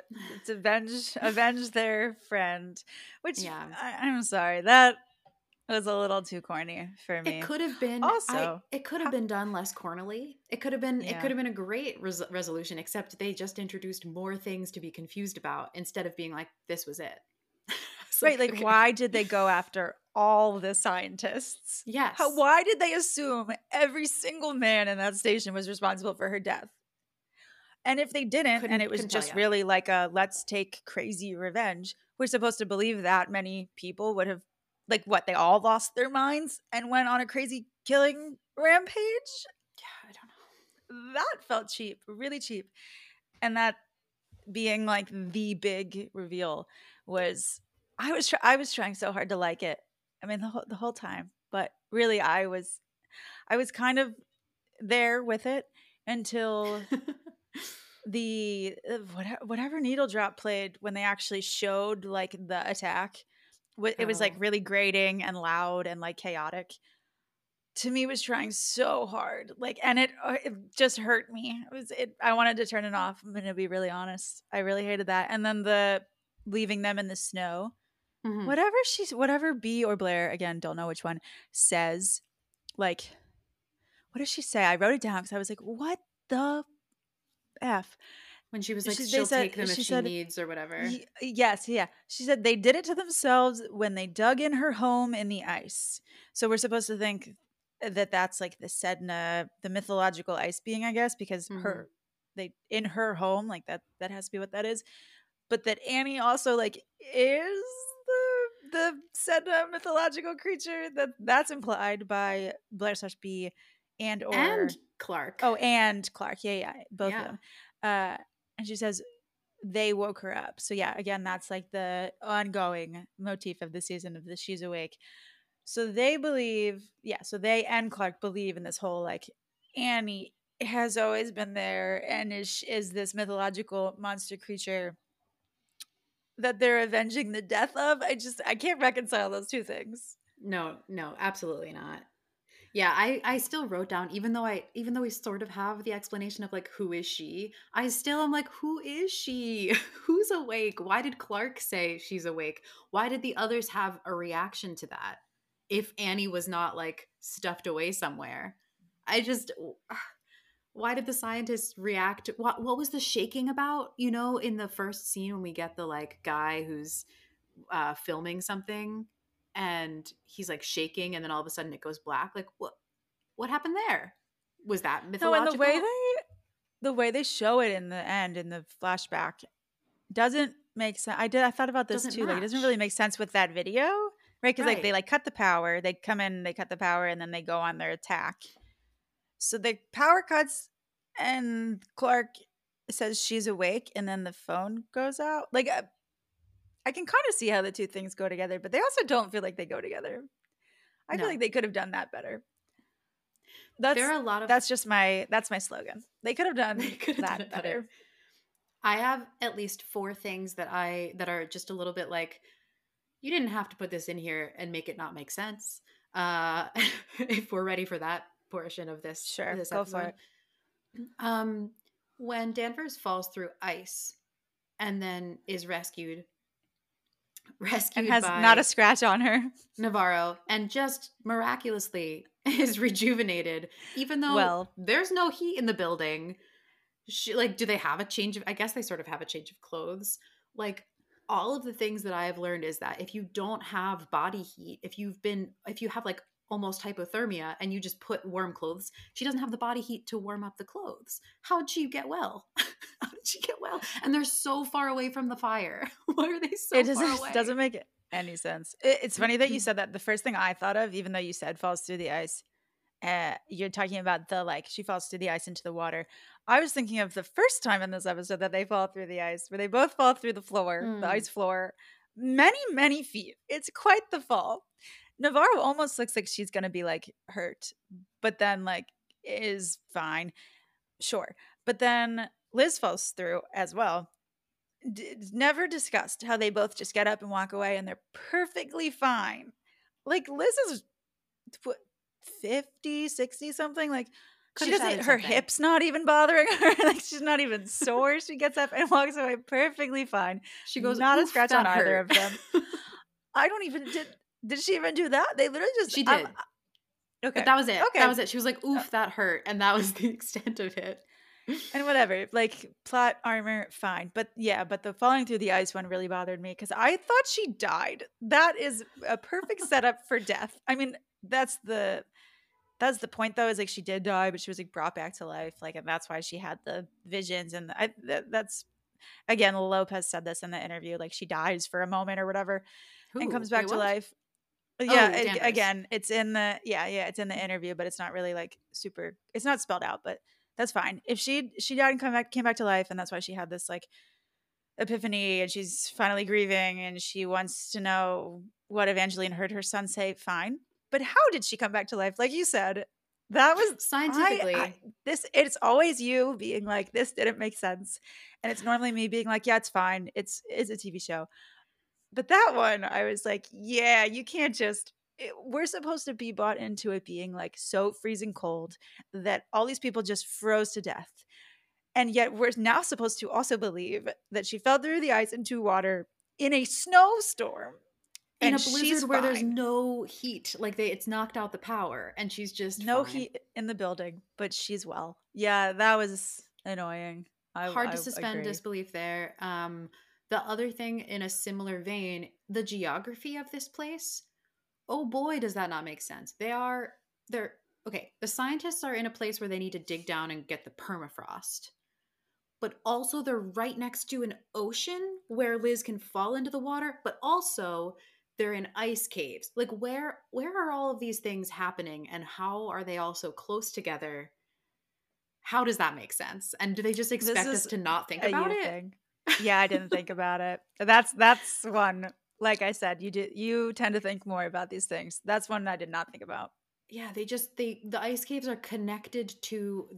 avenge their friend, which Yeah. I'm sorry, that was a little too corny for It me. could have been Also, it could have been done less cornily. It could yeah. have been a great resolution except they just introduced more things to be confused about instead of being like this was it. It's Right, like like okay. why did they go after all the scientists? Yes. Why did they assume every single man in that station was responsible for her death? And if they didn't, and it was Couldn't tell just you. really like a let's take crazy revenge, we're supposed to believe that many people would have, like, what, they all lost their minds and went on a crazy killing rampage? that felt cheap, really cheap. And that being like the big reveal was I was trying so hard to like it. I mean the whole time, but really I was kind of there with it until the whatever needle drop played when they actually showed like the attack. It was like Oh. really grating and loud and like chaotic. To me, was trying so hard, like, and it just hurt me. I wanted to turn it off. I'm gonna be really honest. I really hated that. And then the leaving them in the snow. Mhm. Whatever B or Blair, again, don't know which one, says, like, what does she say? I wrote it down because I was like, what the F? When she was like, They she'll take them if she she said, needs or whatever. Yes, yeah. She said they did it to themselves when they dug in her home in the ice. So we're supposed to think that that's like the Sedna, the mythological ice being, I guess, because Mhm. they in her home, like that has to be what that is. But that Annie also like is the Sedna mythological creature that's implied by Blair/B and And or Clark. and Clark. Yeah, both of Yeah. them. And she says they woke her up. So yeah, again, that's like the ongoing motif of the season of the she's awake. So they believe, yeah, so they and Clark believe in this whole like Annie has always been there and is this mythological monster creature that they're avenging the death of. I can't reconcile those two things. No, no, absolutely not. Yeah, I still wrote down, even though we sort of have the explanation of like who is she, I still am like, who is she? Who's awake? Why did Clark say she's awake? Why did the others have a reaction to that? If Annie was not like stuffed away somewhere. I just why did the scientists react? What was the shaking about? You know, in the first scene when we get the like guy who's filming something and he's like shaking and then all of a sudden it goes black. Like what happened there? Was that No, and mythological? the way they show it in the end in the flashback doesn't make sense. I thought about this Doesn't too. Like it doesn't really match. make sense with that video, right? Because like they Right. like cut the power, they come in, they cut the power, and then they go on their attack. So the power cuts, and Clark says she's awake, and then the phone goes out. Like I can kind of see how the two things go together, but they also don't feel like they go together. I feel No. like they could have done that better. There That's are a lot of that's my slogan. They could have they done could have done that it better. better. I have at least four things that are just a little bit like you didn't have to put this in here and make it not make sense. Uh if we're ready for that portion of Sure, this go for episode. it. Um when Danvers falls through ice and then is And rescued has not a by scratch on her. Navarro and just miraculously is rejuvenated, even though Well, there's no heat in the building. Like, do they have a change of? I guess they sort of have a change of clothes. Like, all of the things that I have learned is that if you don't have body heat, if you have like almost hypothermia and you just put warm clothes, she doesn't have the body heat to warm up the clothes. How did she get well? How did she get well? And they're so far away from the fire. Why are they it so far away? doesn't make any sense. It's funny that you said that. The first thing I thought of, even though you said falls through the ice, you're talking about the like she falls through the ice into the water. I was thinking of the first time in this episode that they fall through the ice, where they both fall through the floor, the Mm, ice floor, many feet. It's quite the fall. Navarro almost looks like she's gonna be like hurt, but then like is fine, sure. But then Liz falls through as well. It's never discussed how they both just get up and walk away and they're perfectly fine. Like Liz is what, 50, 60 something. Like could she have doesn't, shouted her something. hips not even bothering her. Like she's not even sore. She gets up and walks away perfectly fine. She goes, Not a "Oof, scratch on that either hurt." of them. I don't even, did she even do that? They literally just, She did, but okay. that was it. That Okay. was it. She was like, "Oof, that hurt," and that was the extent of it. And whatever, like plot armor, fine. But yeah, but the falling through the ice one really bothered me because I thought she died. That is a perfect setup for death. I mean, that's the point though, is like she did die, but she was like brought back to life. Like, and that's why she had the visions. And that's again, Lopez said this in the interview, like she dies for a moment or whatever and Who? comes Wait, back to what? life. Yeah, Oh, Danvers. again, it's in the it's in the interview, but it's not really like super. It's not spelled out, but That's fine. If she died and came back to life, and that's why she had this like epiphany, and she's finally grieving, and she wants to know what Evangeline heard her son say. Fine, but how did she come back to life? Like you said, that was I Scientifically, this. It's always you being like, this didn't make sense, and it's normally me being like, yeah, it's fine. It's a TV show. But that one, I was like, yeah, you can't just. We're supposed to be bought into it being like so freezing cold that all these people just froze to death. And yet we're now supposed to also believe that she fell through the ice into water in a snowstorm in a and she's blizzard where there's fine. no heat, like it's knocked out the power and she's just No fine. heat in the building, but she's well. Yeah, that was annoying. Hard to I suspend agree. disbelief there. The other thing in a similar vein, the geography of this place, oh boy, does that not make sense. They're okay. The scientists are in a place where they need to dig down and get the permafrost, but also they're right next to an ocean where Liz can fall into the water, but also they're in ice caves. Like where are all of these things happening and how are they all so close together? How does that make sense? And do they just This expect us is to not think a about you it? thing. Yeah, I didn't think about it. That's one. Like I said, you tend to think more about these things. That's one I did not think about. Yeah, the ice caves are connected to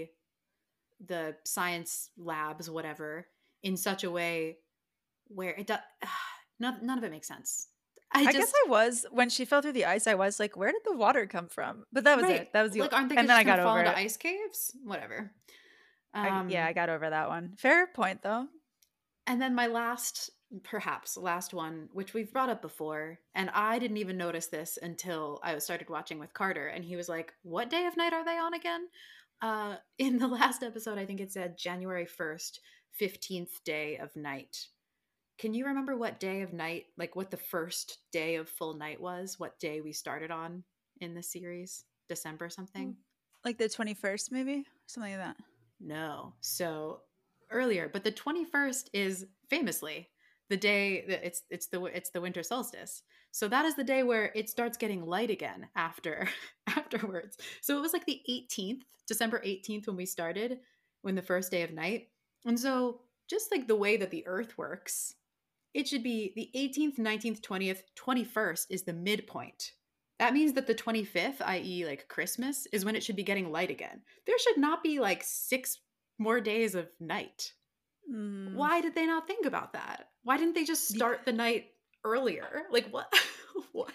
the science labs, whatever, in such a way where it does none of it makes sense. I I guess just I was when she fell through the ice, I was like, where did the water come from? But that was right, it. That was the like aren't they and then just I gonna got fall over into it. ice caves? Whatever. Yeah, Um, I got over that one. Fair point though. and then my last, perhaps last one, which we've brought up before, and I didn't even notice this until I started watching with Carter, and he was like, "What day of night are they on again?" In the last episode, I think it said January 1st, 15th day of night. Can you remember what day of night, like what the first day of full night was? What day we started on in the series? December something? Like the 21st maybe? Something like that. No. So earlier, but the 21st is famously the day that it's the winter solstice. So that is the day where it starts getting light again after afterwards. So it was like the 18th, December 18th when we started, when the first day of night. And so just like the way that the earth works, it should be the 18th, 19th, 20th, 21st is the midpoint. That means that the 25th, i.e., like Christmas, is when it should be getting light again. There should not be like 6 more days of night. Mm, Why did they not think about that? Why didn't they just be- start the night earlier? Like, what? What?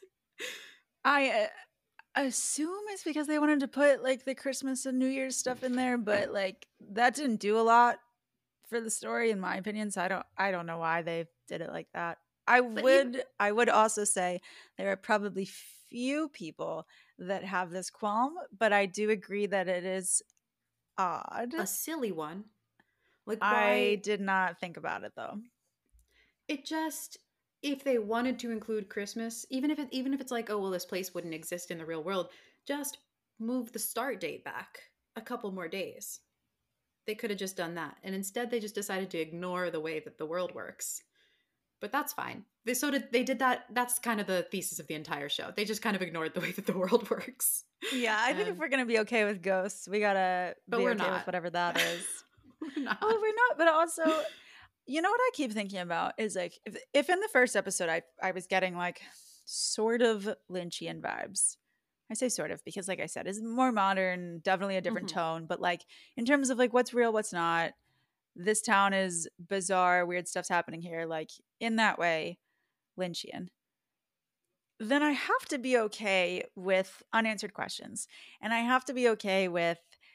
I assume it's because they wanted to put like the Christmas and New Year's stuff in there, but like that didn't do a lot for the story in my opinion, so I don't know why they did it like that. But even I would also say there are probably few people that have this qualm, but I do agree that it is odd. a silly one. Like, I why? did not think about it though. It just, if they wanted to include Christmas, even if it's like, oh well, this place wouldn't exist in the real world, just move the start date back a couple more days. They could have just done that, and instead they just decided to ignore the way that the world works. But that's fine. They did that. That's kind of the thesis of the entire show. They just kind of ignored the way that the world works. Yeah, I think if And we're gonna be okay with ghosts, we gotta but be we're okay with not. whatever that is. We're not. Oh, we're not, but also, you know what I keep thinking about is like if in the first episode I was getting like sort of Lynchian vibes. I say sort of because like I said, it's more modern, definitely a different Hmm. tone, but like in terms of like what's real, what's not, this town is bizarre, weird stuff's happening here, like in that way, Lynchian. Then I have to be okay with unanswered questions. And I have to be okay with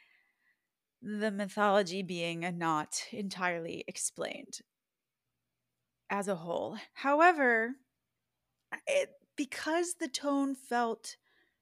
the mythology being not entirely explained as a whole. However, because the tone felt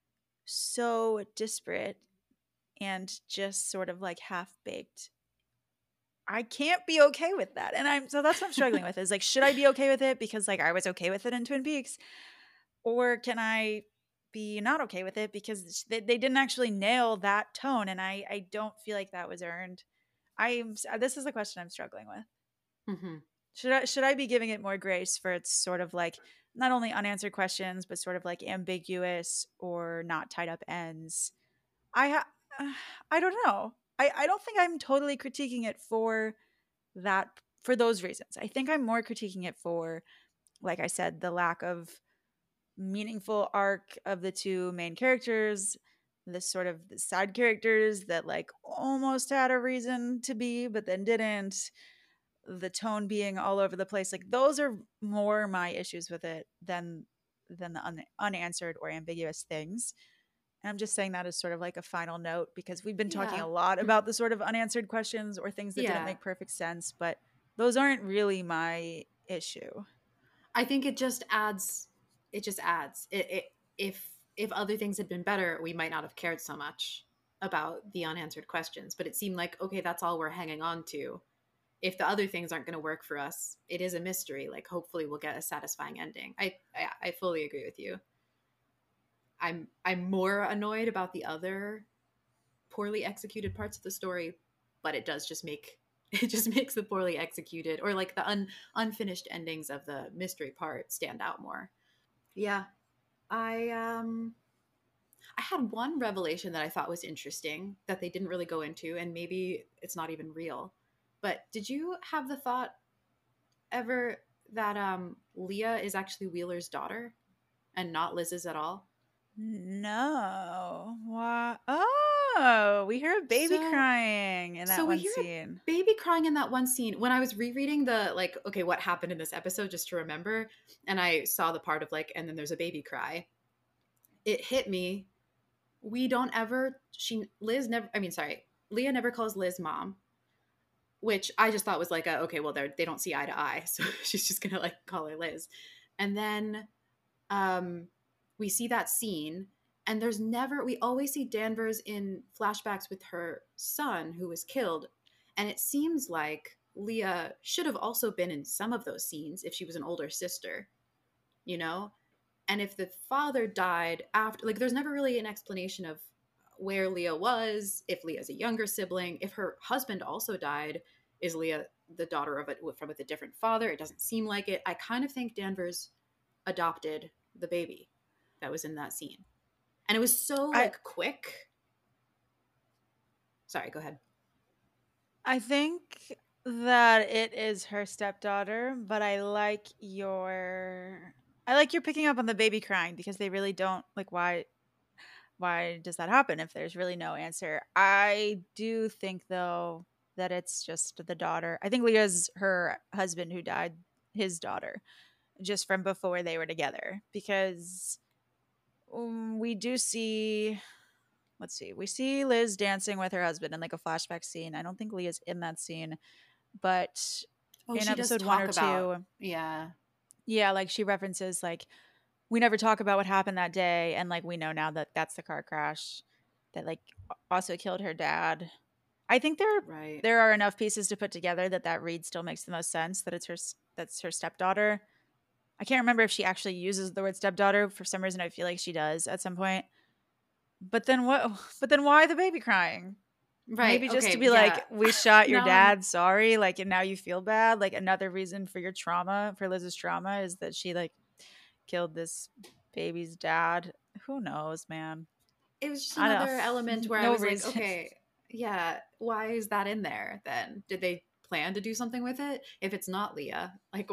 so disparate and just sort of like half baked, I can't be okay with that. And I'm so that's what I'm struggling with is like, should I be okay with it because like I was okay with it in Twin Peaks? Or can I be not okay with it because they didn't actually nail that tone and I don't feel like that was earned. This is the question I'm struggling with. Hmm. Should I be giving it more grace for its sort of like not only unanswered questions but sort of like ambiguous or not tied up ends? I ha- I don't know. I don't think I'm totally critiquing it for that, for those reasons. I think I'm more critiquing it for, like I said, the lack of meaningful arc of the two main characters, this sort of the side characters that like almost had a reason to be but then didn't, the tone being all over the place. Like those are more my issues with it than the unanswered or ambiguous things. And I'm just saying that as sort of like a final note, because we've been talking Yeah. a lot about the sort of unanswered questions or things that didn't Yeah. make perfect sense, but those aren't really my issue. I think it just adds. If other things had been better, we might not have cared so much about the unanswered questions, but it seemed like okay, that's all we're hanging on to. If the other things aren't going to work for us, it is a mystery. Like hopefully we'll get a satisfying ending. I fully agree with you. I'm more annoyed about the other poorly executed parts of the story, but it does just make it just makes the poorly executed or like the unfinished endings of the mystery part stand out more. Yeah. I had one revelation that I thought was interesting that they didn't really go into, and maybe it's not even real. But did you have the thought ever that Leah is actually Wheeler's daughter and not Liz's at all? No. Why? Oh, we hear a baby So crying in so that we one hear a scene. baby crying in that one scene. When I was rereading the like, okay, what happened in this episode just to remember, and I saw the part of like, and then there's a baby cry. It hit me. We don't ever she Liz never I mean sorry, Leah never calls Liz mom, which I just thought was like a, okay, well they don't see eye to eye, so she's just gonna like call her Liz. And then um we see that scene, and there's never we always see Danvers in flashbacks with her son who was killed, and it seems like Leah should have also been in some of those scenes if she was an older sister, you know. And if the father died after, like, there's never really an explanation of where Leah was, if Leah's a younger sibling, if her husband also died, is Leah the daughter of it from with a different father? It doesn't seem like it. I kind of think Danvers adopted the baby that was in that scene. And it was so I like quick. Sorry, go ahead. I think that it is her stepdaughter, but I like you're picking up on the baby crying, because they really don't like why does that happen if there's really no answer? I do think though that it's just the daughter. I think Leah's her husband who died, his daughter, just from before they were together, because we do see, let's see, we see Liz dancing with her husband in like a flashback scene. I don't think Leah's in that scene, but Oh, in she does episode 1 talk or about, 2, yeah. yeah, like she references like we never talk about what happened that day, and like we know now that that's the car crash that like also killed her dad. I think Right. there are enough pieces to put together that that read still makes the most sense, that that's her stepdaughter. I can't remember if she actually uses the word stepdaughter. For some reason I feel like she does at some point. But then what but then why the baby crying? Right. Maybe just to Okay. be Yeah. like, we shot your Now I'm dad, sorry, like, and now you feel bad. Like another reason for your trauma, for Liz's trauma, is that she like killed this baby's dad. Who knows, man? it was just I another element don't where I no was like, reason. okay, yeah, why is that in there then? Did they plan to do something with it? If it's not Leah, like,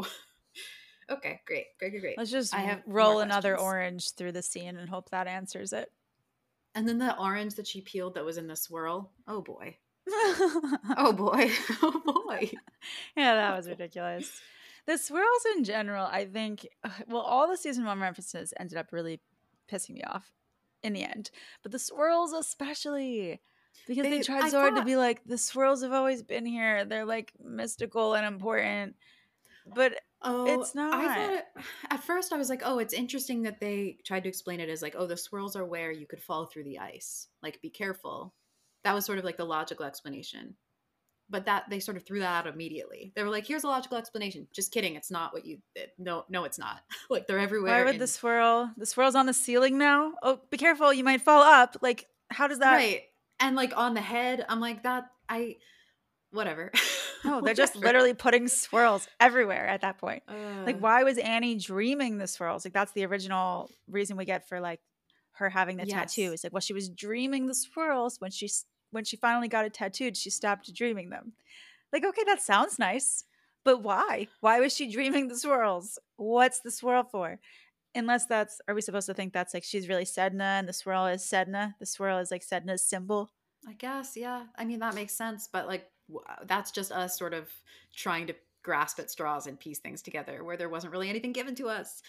okay, great, great, great, great. Let's just I have more roll another questions. orange through the scene and hope that answers it. And then the orange that she peeled that was in the swirl. Oh boy. Yeah, Oh boy. Oh boy. that Oh was boy. ridiculous. The swirls in general, I think, well, all the season 1 references ended up really pissing me off in the end. But the swirls especially, because they tried I so hard to thought, be like, the swirls have always been here. They're like mystical and important, but oh, it's I not. thought it, at first I was like, oh, it's interesting that they tried to explain it as like, oh, the swirls are where you could fall through the ice. Like, be careful. That was sort of like the logical explanation. But that they sort of threw that out immediately. They were like, here's a logical explanation. Just kidding. It's not what you did. No, no, it's not. Like they're Why everywhere would in the swirl's on the ceiling now? Oh, be careful, you might fall up. Like, how does that? right. And like on the head. I'm like, that I whatever. No, they're just Whatever. literally putting swirls everywhere at that point. Like, Uh why was Annie dreaming the swirls? Like, that's the original reason we get for like her having the tattoo. yes. It's like, well, she was dreaming the swirls when when she finally got it tattooed, she stopped dreaming them. Like, okay, that sounds nice, but why? Why was she dreaming the swirls? What's the swirl for? Unless that's, are we supposed to think that's like she's really Sedna and the swirl is Sedna? The swirl is like Sedna's symbol. I guess, yeah. I mean, that makes sense, but like that's just us sort of trying to grasp at straws and piece things together where there wasn't really anything given to us.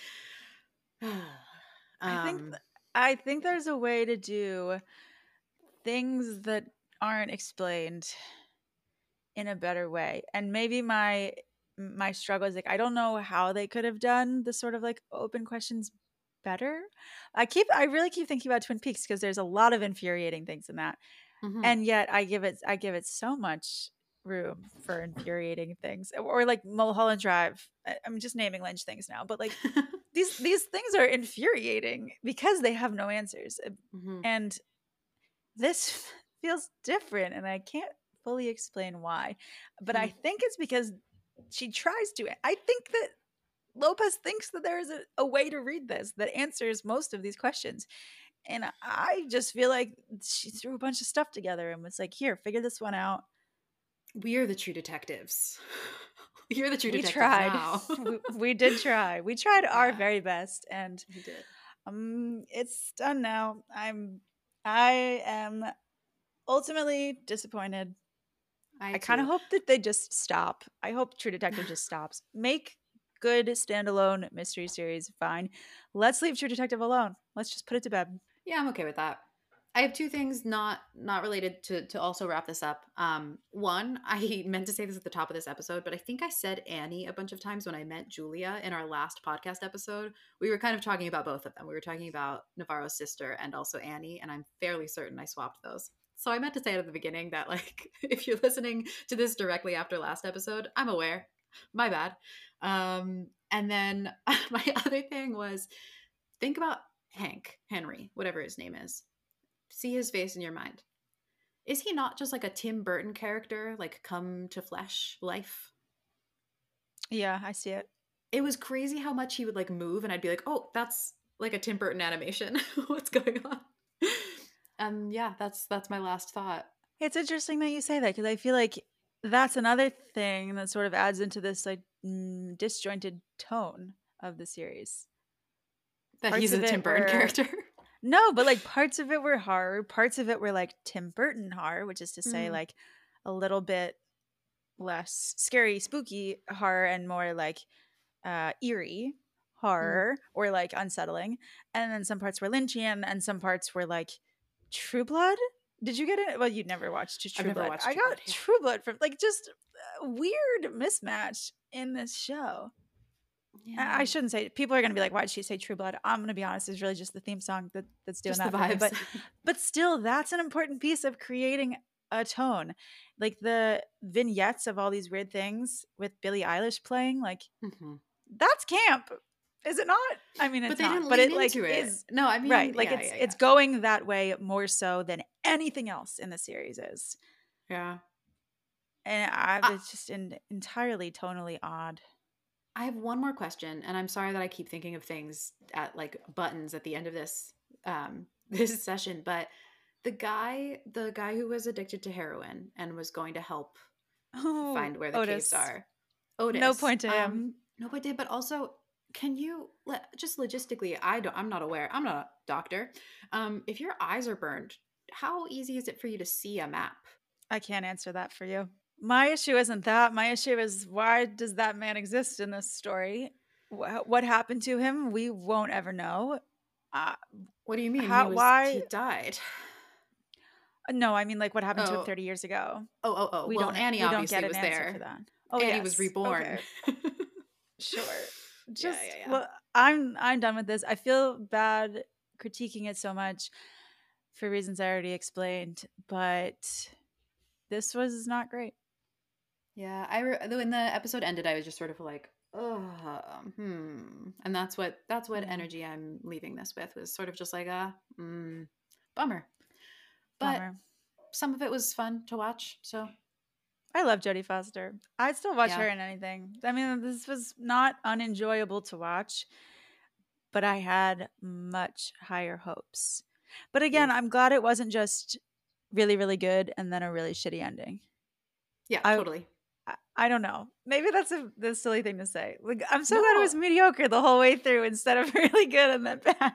I think um I think there's a way to do things that aren't explained in a better way. And maybe my struggle is like I don't know how they could have done the sort of like open questions better. I really keep thinking about Twin Peaks because there's a lot of infuriating things in that. mhm. And yet I give it so much room for infuriating things. Or like Mulholland Drive. I'm just naming Lynch things now, but like these things are infuriating because they have no answers. Mhm. And this feels different and I can't fully explain why. But I Hmm. think it's because she tries to. I think that Lopez thinks that there is a way to read this that answers most of these questions. And I just feel like she threw a bunch of stuff together and was like, here, figure this one out. We are the true detectives. You're the true We detectives tried. now. We did try. We tried our Yeah, very best. And you did. it's done now. I am ultimately disappointed. I I kind of too. hope that they just stop. I hope True Detective just stops. Make good standalone mystery series. Fine. Let's leave True Detective alone. Let's just put it to bed. Yeah, I'm okay with that. I have two things not related to also wrap this up. One, I meant to say this at the top of this episode, but I think I said Annie a bunch of times when I meant Julia in our last podcast episode. We were kind of talking about both of them. We were talking about Navarro's sister and also Annie, and I'm fairly certain I swapped those. So I meant to say it at the beginning that like if you're listening to this directly after last episode, I'm aware. My bad. And then my other thing was think about Henry, whatever his name is. See his face in your mind. Is he not just like a Tim Burton character, like come to flesh life? Yeah, I see it. It was crazy how much he would like move, and I'd be like, oh, that's like a Tim Burton animation. What's going on? Yeah, that's my last thought. It's interesting that you say that because I feel like that's another thing that sort of adds into this like disjointed tone of the series. That Parts he's a of Tim it Burton were character. no, but like parts of it were horror, parts of it were like Tim Burton horror, which is to say Mm, like a little bit less scary, spooky horror and more like eerie mm. horror or like unsettling. And then some parts were Lynchian and some parts were like True Blood. Did you get it? Well, you'd never watched I've True never Blood. watched I True Blood. got Yeah, True Blood from like just a weird mismatch in this show. yeah, I shouldn't say people are going to be like, why'd she say True Blood? I'm going to be honest, it's really just the theme song that's doing just the that for me. vibes. But still, that's an important piece of creating a tone. Like the vignettes of all these weird things with Billie Eilish playing, like Mhm. that's camp. Is it not? I mean, But it's they not, didn't but lean it like into it. is No, I right. mean, Like yeah, it's yeah, it's yeah, going that way more so than anything else in the series is, yeah. and it's just entirely tonally odd. I have one more question, and I'm sorry that I keep thinking of things at like buttons at the end of this this session, but the guy who was addicted to heroin and was going to help Oh, find where the caves Otis. are. No Otis. point to him. No, but did, but also can you just logistically, I'm not aware. I'm not a doctor. If your eyes are burned, how easy is it for you to see a map? I can't answer that for you. My issue isn't that. My issue is why does that man exist in this story? What happened to him? We won't ever know. Uh, What do you mean? how? Why? He died? No, I mean like what happened to him Oh, 30 years ago. oh. Well, Annie We don't obviously get an was answer for there. that. Oh Annie was yes. reborn. Okay. Sure. Yeah, Just yeah, well, I'm done with this. I feel bad critiquing it so much for reasons I already explained, but this was not great. yeah. When the episode ended, I was just sort of like, oh, and that's what Mm, energy I'm leaving this with was sort of just like a bummer. But bummer. some of it was fun to watch. So I love Jodie Foster. I'd still watch yeah, her in anything. I mean, this was not unenjoyable to watch, but I had much higher hopes. But again, oof. I'm glad it wasn't just really, really good and then a really shitty ending. Yeah, I totally. I don't know. Maybe that's a silly thing to say. Like, I'm so glad it No. was mediocre the whole way through instead of really good and then bad.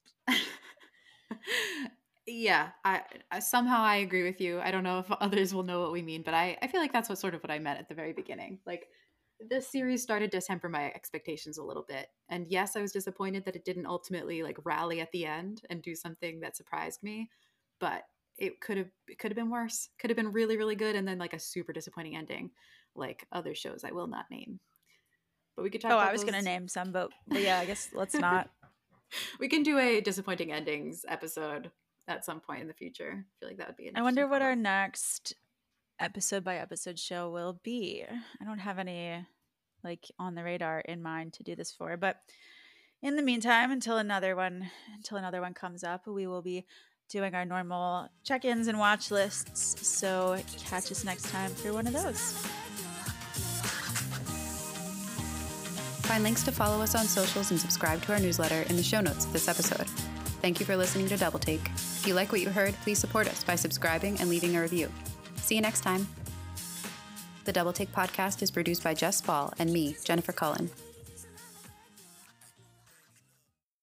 Yeah, I somehow I agree with you. I don't know if others will know what we mean, but I feel like that's what I meant at the very beginning. Like this series started to temper my expectations a little bit. And yes, I was disappointed that it didn't ultimately like rally at the end and do something that surprised me, but it could have been worse. Could have been really, really good and then like a super disappointing ending, like other shows I will not name. But we could talk Oh, I about was gonna those. name some, but yeah, I guess let's not. We can do a disappointing endings episode at some point in the future. I feel like that would be an I interesting wonder what combo. our next episode by episode show will be. I don't have any like on the radar in mind to do this for, but in the meantime, until another one comes up, we will be doing our normal check-ins and watch lists. So catch us next time for one of those. Find links to follow us on socials and subscribe to our newsletter in the show notes of this episode. Thank you for listening to Double Take. If you like what you heard, please support us by subscribing and leaving a review. See you next time. The Double Take podcast is produced by Jess Spall and me, Jennifer Cullen.